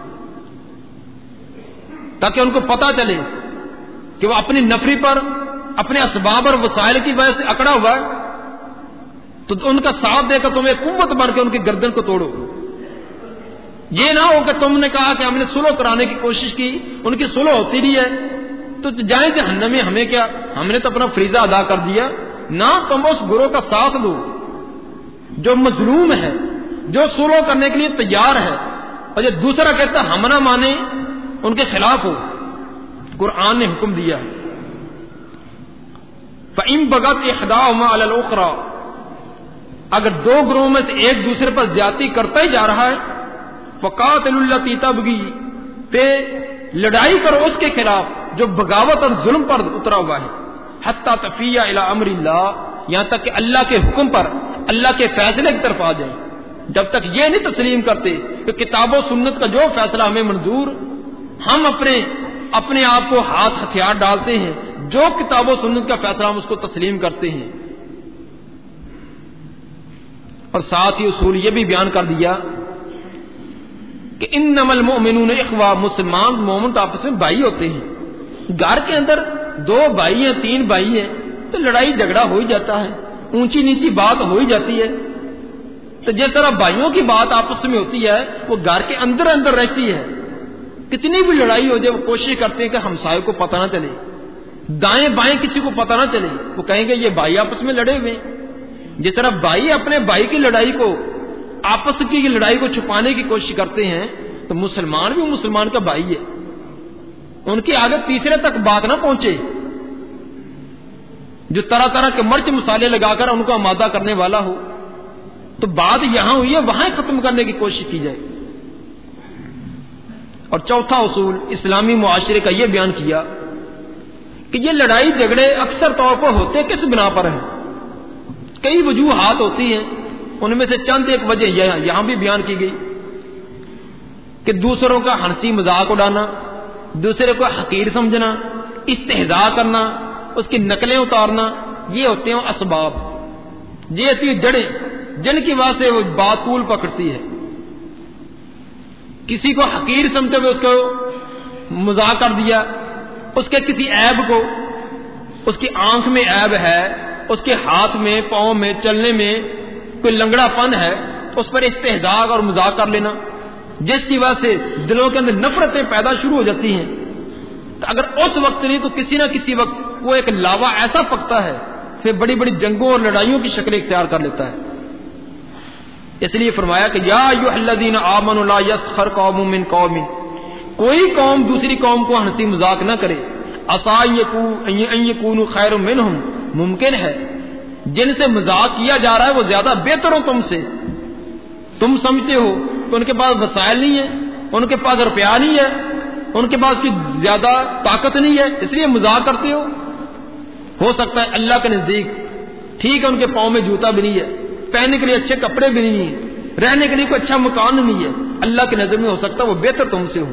تاکہ ان کو پتا چلے کہ وہ اپنی نفری پر، اپنے اسباب اور وسائل کی وجہ سے اکڑا ہوا ہے، تو ان کا ساتھ دے کر تم ایک قوت بن کے ان کی گردن کو توڑو. یہ نہ ہو کہ تم نے کہا کہ ہم نے سلو کرانے کی کوشش کی، ان کی سلو ہوتی نہیں ہے تو جائیں جہنم میں، ہمیں کیا، ہم نے تو اپنا فریضہ ادا کر دیا. نہ، تم اس گروہ کا ساتھ دو جو مظلوم ہے، جو سلو کرنے کے لیے تیار ہے، اور جو دوسرا کہتا ہے ہم نہ مانے، ان کے خلاف ہو. قرآن نے حکم دیا فَإِن بَغَتْ إِحْدَاهُمَا عَلَى الْأُخْرَى، اگر دو گروہوں میں سے ایک دوسرے پر زیادتی کرتا ہی جا رہا ہے، فَقَاتِلُوا الَّتِي تَبْغِي، تے لڑائی کرو اس کے خلاف جو بغاوت اور ظلم پر اترا ہوا ہے، حَتَّى تَفِيَّ إِلَىٰ أَمْرِ اللَّهِ، یہاں تک کہ اللہ کے حکم پر، اللہ کے فیصلے کی طرف آ جائیں. جب تک یہ نہیں تسلیم کرتے کہ کتاب و سنت کا جو فیصلہ ہمیں منظور، ہم اپنے اپنے آپ کو ہاتھ ہتھیار ڈالتے ہیں، جو کتاب و سنت کا فیصلہ ہم اس کو تسلیم کرتے ہیں. اور ساتھ ہی اصول یہ بھی بیان کر دیا کہ انما المؤمنون اخوہ، مسلمان مومن تو آپس میں بھائی ہوتے ہیں. گھر کے اندر دو بھائی ہیں، تین بھائی ہیں، تو لڑائی جھگڑا ہو ہی جاتا ہے، اونچی نیچی بات ہو ہی جاتی ہے. تو جس طرح بھائیوں کی بات آپس میں ہوتی ہے وہ گھر کے اندر اندر رہتی ہے، کتنی بھی لڑائی ہو جائے وہ کوشش کرتے ہیں کہ ہمسائے کو پتہ نہ چلے، دائیں بائیں کسی کو پتہ نہ چلے، وہ کہیں گے یہ بھائی آپس میں لڑے ہوئے ہیں۔ جس طرح بھائی اپنے بھائی کی لڑائی کو، آپس کی لڑائی کو چھپانے کی کوشش کرتے ہیں، تو مسلمان بھی مسلمان کا بھائی ہے، ان کے آگے تیسرے تک بات نہ پہنچے جو طرح طرح کے مرچ مسالے لگا کر ان کو آمادہ کرنے والا ہو۔ تو بات یہاں ہوئی ہے وہاں ختم کرنے کی کوشش کی جائے۔ اور چوتھا اصول اسلامی معاشرے کا یہ بیان کیا کہ یہ لڑائی جھگڑے اکثر طور پر ہوتے کس بنا پر ہیں؟ کئی وجوہات ہوتی ہیں، ان میں سے چند ایک وجہ یہاں بھی بیان کی گئی کہ دوسروں کا ہنسی مذاق اڑانا، دوسرے کو حقیر سمجھنا، استہزاء کرنا، اس کی نقلیں اتارنا، یہ ہوتے ہیں اسباب، یہ ہوتی ہیں جڑیں جن کی وجہ سے وہ بات طول پکڑتی ہے۔ کسی کو حقیر سمجھتے ہوئے اس کو مذاق کر دیا، اس کے کسی عیب کو، اس کی آنکھ میں عیب ہے، اس کے ہاتھ میں پاؤں میں چلنے میں کوئی لنگڑا پن ہے، اس پر استہزاء اور مذاق کر لینا، جس کی وجہ سے دلوں کے اندر نفرتیں پیدا شروع ہو جاتی ہیں۔ تو اگر اس وقت نہیں تو کسی نہ کسی وقت وہ ایک لاوا ایسا پکتا ہے پھر بڑی بڑی جنگوں اور لڑائیوں کی شکل اختیار کر لیتا ہے۔ اس لیے فرمایا کہ یا ایھا الذین آمنوا لا یسخر قوم من قوم، کوئی قوم دوسری قوم کو ہنسی مذاق نہ کرے، عسى ان یکونوا خیر منہم، ممکن ہے جن سے مذاق کیا جا رہا ہے وہ زیادہ بہتر ہو تم سے، تم سمجھتے ہو کہ ان کے پاس وسائل نہیں ہے، ان کے پاس روپیہ نہیں ہے، ان کے پاس کی زیادہ طاقت نہیں ہے، اس لیے مذاق کرتے ہو۔ ہو سکتا ہے اللہ کے نزدیک ٹھیک ہے ان کے پاؤں میں جوتا بھی نہیں ہے، پہننے کے لیے اچھے کپڑے بھی نہیں ہیں، رہنے کے لیے کوئی اچھا مکان نہیں ہے، اللہ کی نظر میں ہو سکتا ہے وہ بہتر تم سے ہو۔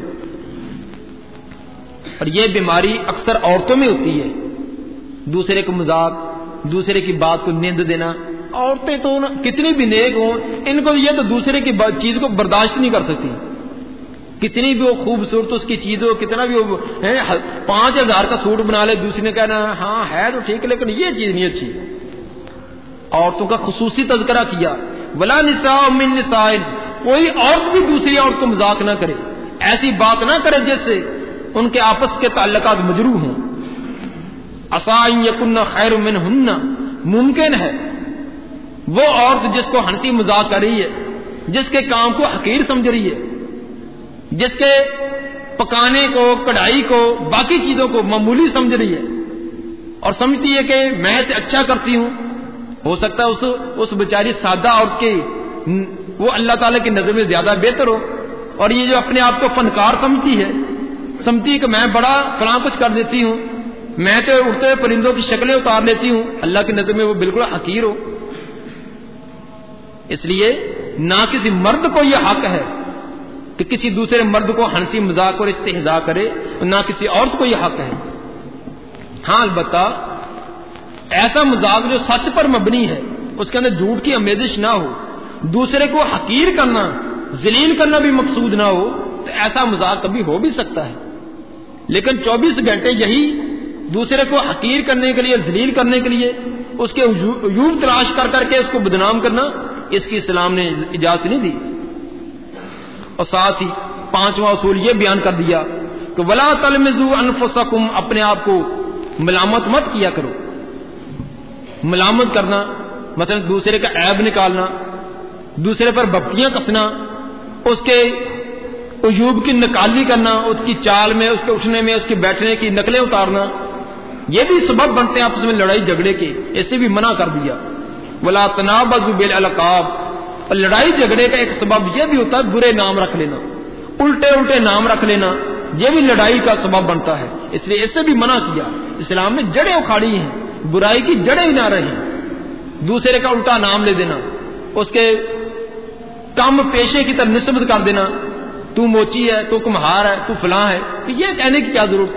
اور یہ بیماری اکثر عورتوں میں ہوتی ہے، دوسرے کو مذاق، دوسرے کی بات کو نیند دینا۔ عورتیں تو کتنی بھی نیک ہوں، ان کو یہ تو دوسرے کی چیز کو برداشت نہیں کر سکتی، کتنی بھی وہ خوبصورت اس کی چیز ہو، کتنا بھی وہ پانچ ہزار کا سوٹ بنا لے، دوسرے نے کہنا ہاں ہے تو ٹھیک لیکن یہ چیز نہیں اچھی۔ عورتوں کا خصوصی تذکرہ کیا، ولا نساء من نساء، کوئی عورت بھی دوسری عورت کو مذاق نہ کرے، ایسی بات نہ کرے جس سے ان کے آپس کے تعلقات مجروح ہوں۔ عسى ان یکن خیر منہن، ممکن ہے وہ عورت جس کو ہنسی مذاق کر رہی ہے، جس کے کام کو حقیر سمجھ رہی ہے، جس کے پکانے کو، کڑھائی کو، باقی چیزوں کو معمولی سمجھ رہی ہے اور سمجھتی ہے کہ میں اسے اچھا کرتی ہوں، ہو سکتا ہے اس اس بیچاری سادہ عورت کے وہ اللہ تعالیٰ کی نظر میں زیادہ بہتر ہو، اور یہ جو اپنے آپ کو فنکار سمجھتی ہے، سمجھتی ہے کہ میں بڑا فلاں کچھ کر دیتی ہوں، میں تو اڑتے ہوئے پرندوں کی شکلیں اتار لیتی ہوں، اللہ کی نظر میں وہ بالکل حقیر ہو۔ اس لیے نہ کسی مرد کو یہ حق ہے کہ کسی دوسرے مرد کو ہنسی مذاق اور استہزاء کرے، نہ کسی عورت کو یہ حق ہے۔ ہاں البتہ ایسا مذاق جو سچ پر مبنی ہے، اس کے اندر جھوٹ کی آمیزش نہ ہو، دوسرے کو حقیر کرنا، ذلیل کرنا بھی مقصود نہ ہو، تو ایسا مذاق کبھی ہو بھی سکتا ہے۔ لیکن چوبیس گھنٹے یہی دوسرے کو حقیر کرنے کے لیے، ذلیل کرنے کے لیے، اس کے عیوب تلاش کر کر کے اس کو بدنام کرنا، اس کی اسلام نے اجازت نہیں دی۔ اور ساتھ ہی پانچواں اصول یہ بیان کر دیا کہ ولا تلمزوا انفسکم، اپنے آپ کو ملامت مت کیا کرو۔ ملامت کرنا مثلا دوسرے کا عیب نکالنا، دوسرے پر بپتیاں کسنا، اس کے عیوب کی نکالی کرنا، اس کی چال میں، اس کے اٹھنے میں، اس کے بیٹھنے کی نقلیں اتارنا، یہ بھی سبب بنتے ہیں آپس میں لڑائی جھگڑے کے، اسے بھی منع کر دیا۔ ولا تنابزوا بالالقاب، اور لڑائی جھگڑے کا ایک سبب یہ بھی ہوتا ہے برے نام رکھ لینا، الٹے الٹے نام رکھ لینا، یہ بھی لڑائی کا سبب بنتا ہے، اس لیے اس سے بھی منع کیا۔ اسلام نے جڑیں اکھاڑی ہیں، برائی کی جڑیں ہی نہ رہیں، دوسرے کا الٹا نام لے دینا، اس کے کم پیشے کی طرف نسبت کر دینا، تو موچی ہے، تو کمہار ہے، تو فلاں ہے، تو یہ کہنے کی کیا ضرورت؟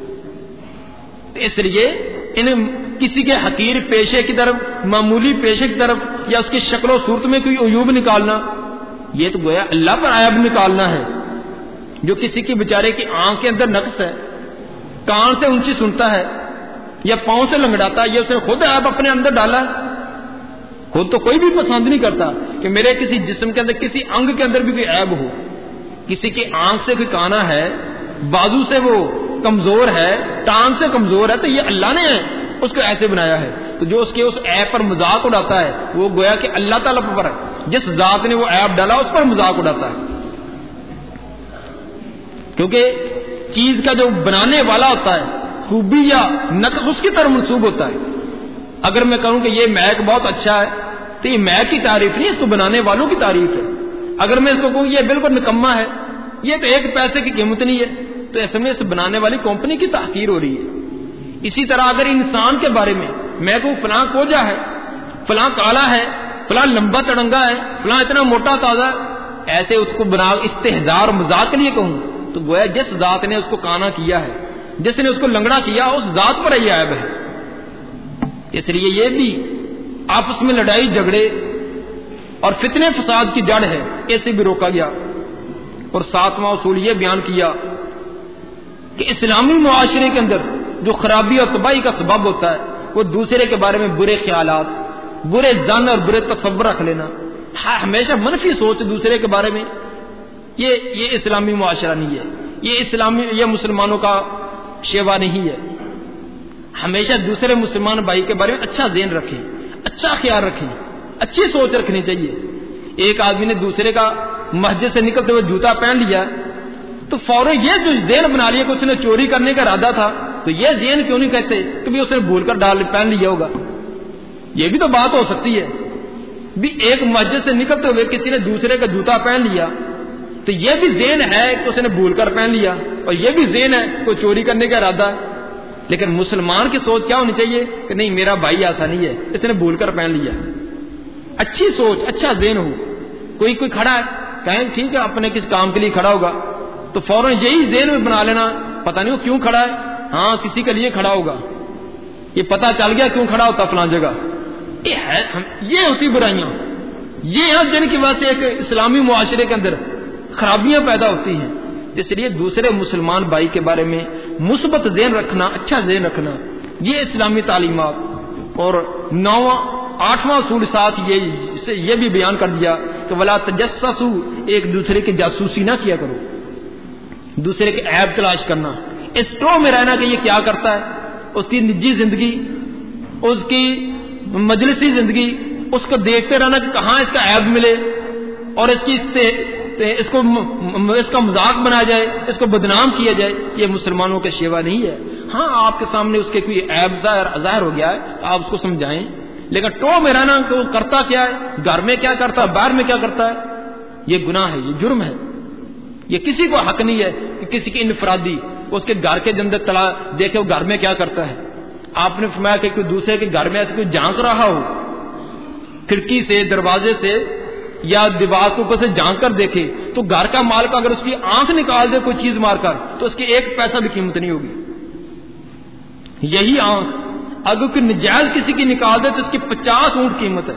اس لیے ان کسی کے حقیر پیشے کی طرف، معمولی پیشے کی طرف، یا اس کی شکل و صورت میں کوئی عیوب نکالنا، یہ تو گویا اللہ پر عیب نکالنا ہے۔ جو کسی کی بیچارے کی آنکھ کے اندر نقص ہے، کان سے اونچی سنتا ہے یا پاؤں سے لنگڑاتا ہے، یہ اسے خود عیب اپنے اندر ڈالا ہے۔ خود تو کوئی بھی پسند نہیں کرتا کہ میرے کسی جسم کے اندر، کسی انگ کے اندر بھی کوئی عیب ہو، کسی کی آنکھ سے کوئی کانا ہے، بازو سے وہ کمزور ہے، ٹانگ سے کمزور ہے، تو یہ اللہ نے اس کو ایسے بنایا ہے. تو جو اس کے اس عیب پر مذاق اڑاتا ہے وہ گویا کہ اللہ تعالیٰ پر ہے، جس ذات نے وہ عیب ڈالا اس پر مذاق اڑاتا ہے. کیونکہ چیز کا جو بنانے والا ہوتا ہے خوبی یا نقص اس کی طرف منسوب ہوتا ہے. اگر میں کہوں کہ یہ میک بہت اچھا ہے تو یہ میک کی تعریف نہیں، اس کو بنانے والوں کی تعریف ہے. اگر میں اس کو کہوں یہ بالکل نکما ہے، یہ تو ایک پیسے کی قیمت نہیں ہے، تو ایسے میں اس بنانے والی کمپنی کی تحقیر ہو رہی ہے. اسی طرح اگر انسان کے بارے میں میں کہوں فلاں کوجا ہے، فلاں کالا ہے، فلاں لمبا تڑنگا ہے، فلاں اتنا موٹا تازہ، ایسے اس کو بنا استہزاء اور مذاق کے لیے کہوں تو گویا جس ذات نے اس کو کانا کیا ہے، جس نے اس کو لنگڑا کیا، اس ذات پر یہ عیب ہے. اس لیے یہ بھی آپس میں لڑائی جھگڑے اور فتنے فساد کی جڑ ہے، اسے بھی روکا گیا. اور ساتواں اصول یہ بیان کیا کہ اسلامی معاشرے کے اندر جو خرابی اور تباہی کا سبب ہوتا ہے وہ دوسرے کے بارے میں برے خیالات، برے ظن اور برے تصور رکھ لینا، ہمیشہ منفی سوچ دوسرے کے بارے میں، یہ یہ اسلامی معاشرہ نہیں ہے، یہ اسلامی یہ مسلمانوں کا شیوا نہیں ہے. ہمیشہ دوسرے مسلمان بھائی کے بارے میں اچھا ذہن رکھیں، اچھا خیال رکھیں، اچھی سوچ رکھنی چاہیے. ایک آدمی نے دوسرے کا مسجد سے نکلتے ہوئے جوتا پہن لیا تو فوراً یہ جو ذہن بنا لیا کہ اس نے چوری کرنے کا ارادہ تھا، تو یہ ذہن کیوں نہیں کہتے کہ بھی اس نے بھول کر ڈال پہن لیا ہوگا. یہ بھی تو بات ہو سکتی ہے بھی ایک مسجد سے نکلتے ہوئے کسی نے دوسرے کا جوتا پہن لیا تو یہ بھی ذہن ہے کہ اس نے بھول کر پہن لیا، اور یہ بھی ذہن ہے کہ چوری کرنے کا ارادہ. لیکن مسلمان کی سوچ کیا ہونی چاہیے کہ نہیں میرا بھائی ایسا نہیں ہے، اس نے بھول کر پہن لیا. اچھی سوچ، اچھا ذہن ہو. کوئی کوئی کھڑا ہے کہیں ٹھیک ہے اپنے کس کام کے لیے کھڑا ہوگا تو فوراً یہی ذہن میں بنا لینا پتہ نہیں وہ کیوں کھڑا ہے، ہاں کسی کے لیے کھڑا ہوگا، یہ پتہ چل گیا کیوں کھڑا ہوتا فلاں جگہ. یہ ہے یہ ہوتی برائیاں، یہ ہیں جن کی وجہ سے ایک اسلامی معاشرے کے اندر خرابیاں پیدا ہوتی ہیں. اس لیے دوسرے مسلمان بھائی کے بارے میں مثبت ذہن رکھنا، اچھا ذہن رکھنا، یہ اسلامی تعلیمات. اور نواں آٹھواں اصول ساتھ یہ یہ بھی بیان کر دیا کہ ولا تجسسوا، ایک دوسرے کی جاسوسی نہ کیا کرو، دوسرے کے عیب تلاش کرنا، اس ٹو میں رہنا کہ یہ کیا کرتا ہے، اس کی نجی زندگی، اس کی مجلسی زندگی، اس کو دیکھتے رہنا کہ کہاں اس کا عیب ملے اور اس کی اس کو اس کا مذاق بنایا جائے، اس کو بدنام کیا جائے. یہ مسلمانوں کا شیوا نہیں ہے. ہاں آپ کے سامنے اس کے کوئی عیب ظاہر ظاہر ہو گیا ہے آپ اس کو سمجھائیں، لیکن ٹو میں رہنا کہ وہ کرتا کیا ہے، گھر میں کیا کرتا ہے، باہر میں کیا کرتا ہے، یہ گناہ ہے، یہ جرم ہے. یہ کسی کو حق نہیں ہے کہ کسی کی انفرادی اس کے گھر کے اندر تلا دیکھے وہ گھر میں کیا کرتا ہے. آپ نے فرمایا کہ کوئی دوسرے کے گھر میں ایسے کوئی جھانک رہا ہو، کھڑکی سے، دروازے سے یا دیوار کے اوپر سے جھانک کر دیکھے تو گھر کا مالک اگر اس کی آنکھ نکال دے کوئی چیز مار کر تو اس کی ایک پیسہ بھی قیمت نہیں ہوگی. یہی آنکھ اگر کوئی نجائز کسی کی نکال دے تو اس کی پچاس اونٹ قیمت ہے.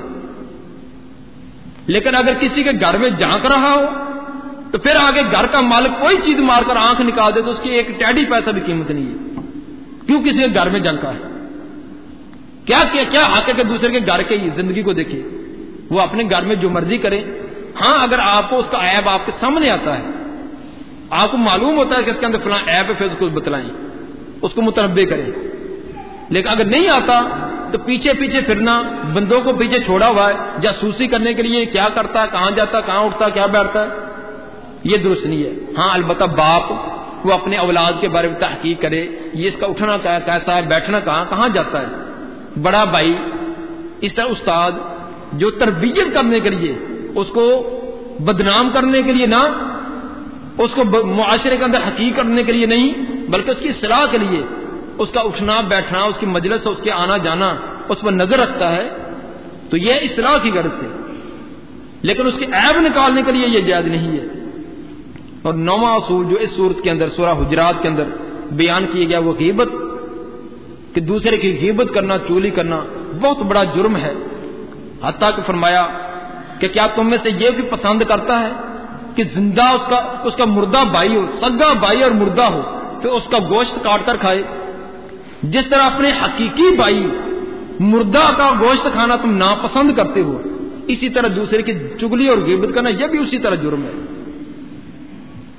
لیکن اگر کسی کے گھر میں جھانک رہا ہو تو پھر آگے گھر کا مالک کوئی چیز مار کر آنکھ نکال دے تو اس کی ایک ٹیڈی پیسہ بھی قیمت نہیں ہے. کیوں کسی کے گھر میں جھانکا ہے؟ کیا کیا کیا حق ہے کہ دوسرے کے گھر کی زندگی کو دیکھے؟ وہ اپنے گھر میں جو مرضی کرے. ہاں اگر آپ کو اس کا عیب آپ کے سامنے آتا ہے، آپ کو معلوم ہوتا ہے کہ اس کے اندر فلاں عیب ہے، پھر اس کو بتلائیں، اس کو متنبع کریں. لیکن اگر نہیں آتا تو پیچھے پیچھے پھرنا، بندوں کو پیچھے چھوڑا ہوا ہے جاسوسی کرنے کے لیے، کیا کرتا ہے، کہاں جاتا، کہاں اٹھتا، کیا بیٹھتا ہے، یہ درست نہیں ہے. ہاں البتہ باپ وہ اپنے اولاد کے بارے میں تحقیق کرے، یہ اس کا اٹھنا کیسا ہے، بیٹھنا کہاں کہاں جاتا ہے. بڑا بھائی اس طرح استاد جو تربیت کرنے کے لیے، اس کو بدنام کرنے کے لیے نہ، اس کو معاشرے کے اندر حقیق کرنے کے لیے نہیں، بلکہ اس کی اصلاح کے لیے اس کا اٹھنا بیٹھنا، اس کی مجلس، اس کے آنا جانا اس پر نظر رکھتا ہے تو یہ اصلاح کی غرض سے. لیکن اس کے عیب نکالنے کے لیے یہ جائز نہیں ہے. اور نواں اصول جو اس صورت کے اندر سورہ حجرات کے اندر بیان کیا گیا وہ غیبت، کہ دوسرے کی غیبت کرنا، چغلی کرنا بہت بڑا جرم ہے. حتیٰ کہ فرمایا کہ کیا تم میں سے یہ بھی پسند کرتا ہے کہ زندہ اس کا اس کا مردہ بھائی ہو، سگا بھائی اور مردہ ہو، پھر اس کا گوشت کاٹ کر کھائے؟ جس طرح اپنے حقیقی بھائی مردہ کا گوشت کھانا تم ناپسند کرتے ہو، اسی طرح دوسرے کی چغلی اور غیبت کرنا یہ بھی اسی طرح جرم ہے.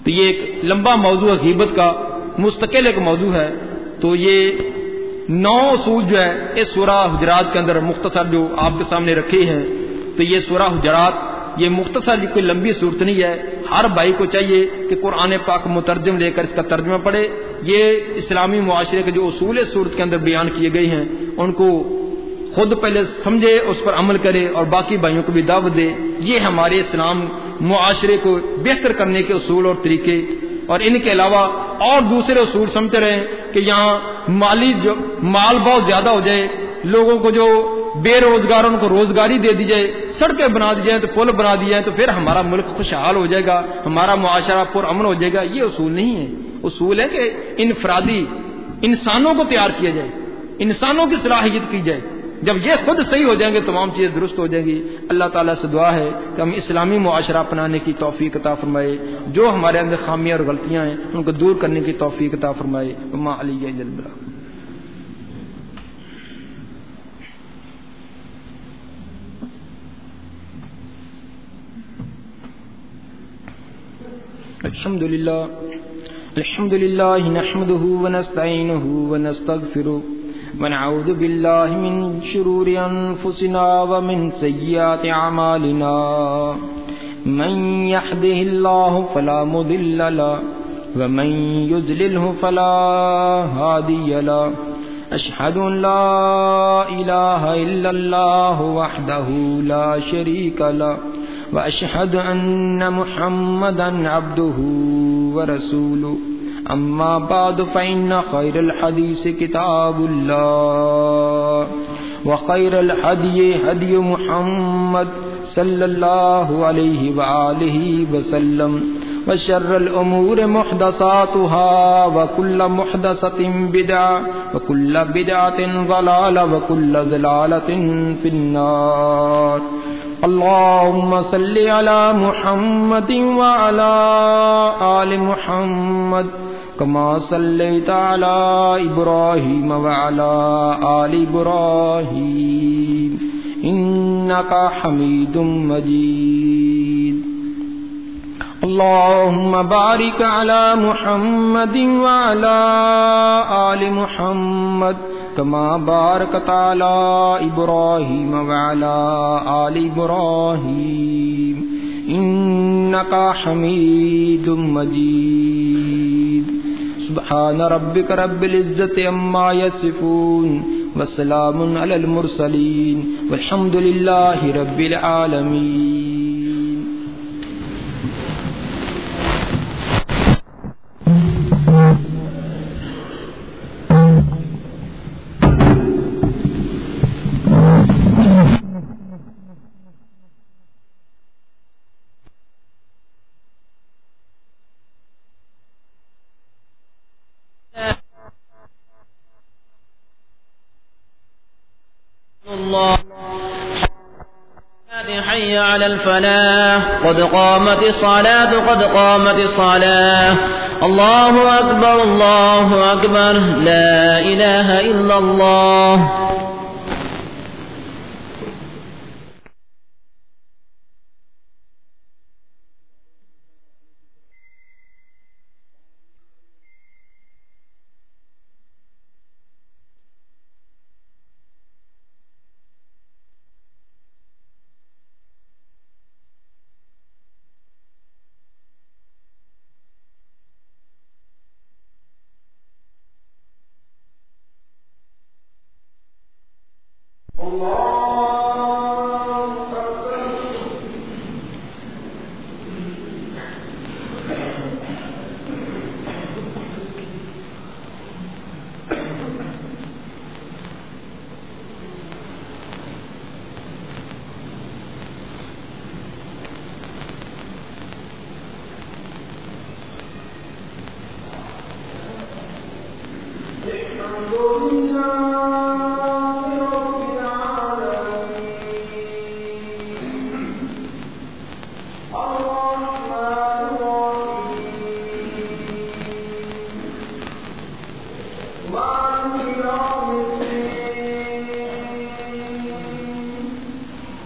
تو یہ ایک لمبا موضوع ہے، غیبت کا مستقل ایک موضوع ہے. تو یہ نو اصول جو ہے اس سورہ حجرات کے اندر مختصر جو آپ کے سامنے رکھے ہیں. تو یہ سورہ حجرات یہ مختصر کوئی لمبی صورت نہیں ہے. ہر بھائی کو چاہیے کہ قرآن پاک مترجم لے کر اس کا ترجمہ پڑھے. یہ اسلامی معاشرے کے جو اصول اس صورت کے اندر بیان کیے گئے ہیں ان کو خود پہلے سمجھے، اس پر عمل کرے اور باقی بھائیوں کو بھی دعوت دے. یہ ہمارے اسلام معاشرے کو بہتر کرنے کے اصول اور طریقے، اور ان کے علاوہ اور دوسرے اصول سمجھتے رہیں کہ یہاں مالی جو مال بہت زیادہ ہو جائے، لوگوں کو جو بے روزگاروں کو روزگاری دے دی جائے، سڑکیں بنا دی جائیں، تو پل بنا دی جائیں، تو پھر ہمارا ملک خوشحال ہو جائے گا، ہمارا معاشرہ پر امن ہو جائے گا. یہ اصول نہیں ہے. اصول ہے کہ انفرادی انسانوں کو تیار کیا جائے، انسانوں کی صلاحیت کی جائے. جب یہ خود صحیح ہو جائیں گے تمام چیزیں درست ہو جائیں گی. اللہ تعالیٰ سے دعا ہے کہ ہم اسلامی معاشرہ اپنانے کی توفیق عطا فرمائے، جو ہمارے اندر خامیاں اور غلطیاں ہیں ان کو دور کرنے کی توفیق عطا فرمائے. وما علی الا البلاغ. الحمد لله الحمد لله نحمده ونستعينه ونستغفره ونعوذ بالله من شرور أنفسنا ومن سيئات أعمالنا. من يهده الله فلا مضل له ومن يضلله فلا هادي له. أشهد أن لا إله إلا الله وحده لا شريك له وأشهد أن محمدا عبده ورسوله. أما بعد فإن خير الحديث كتاب الله وخير الهدي هدي محمد صلى الله عليه وآله وسلم وشر الأمور محدثاتها وكل محدثة بدعة وكل بدعة ضلالة وكل ضلالة في النار. اللهم صل على محمد وعلى آل محمد كما صليت على إبراهيم وعلى آل إبراهيم إنك حميد مجيد. اللهم بارك على محمد وعلى آل محمد كما باركت على إبراهيم وعلى آل إبراهيم إنك حميد مجيد. سبحان ربك رب العزة عما يصفون وسلام على المرسلين والحمد لله رب العالمين. حي على الفلاح قد قامت الصلاة قد قامت الصلاة. الله أكبر الله أكبر لا إله إلا الله.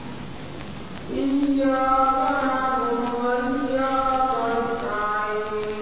إياك نعبد وإياك نستعين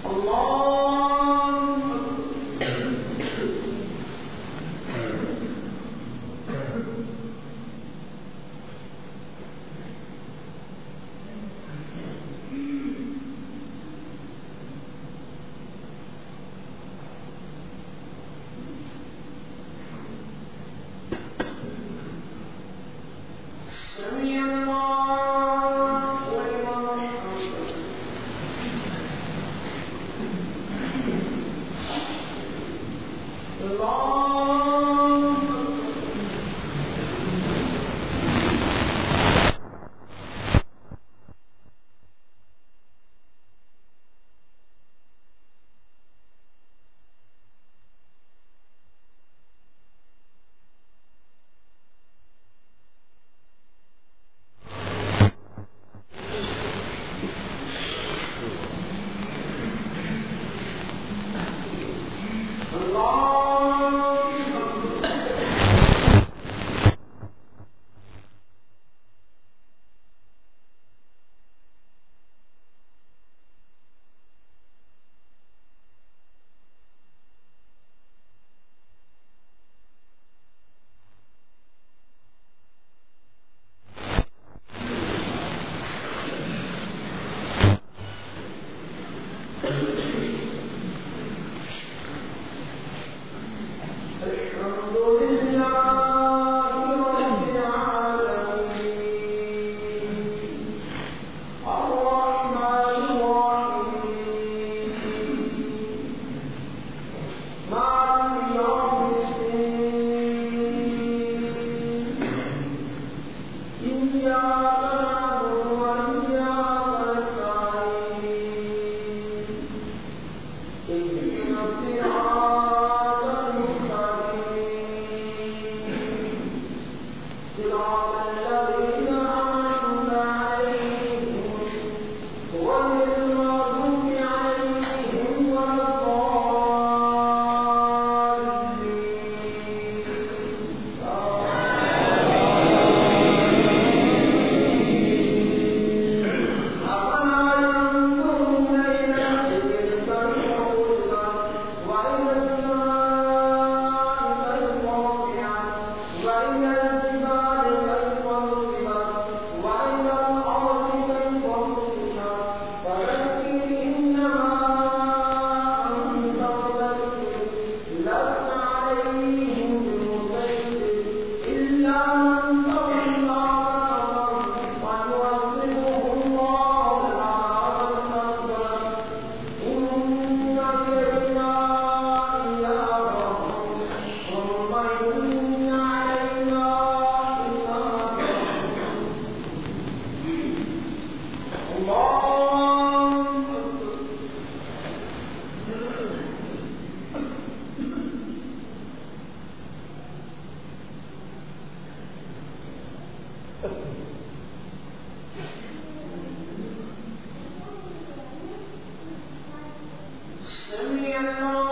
سمع الله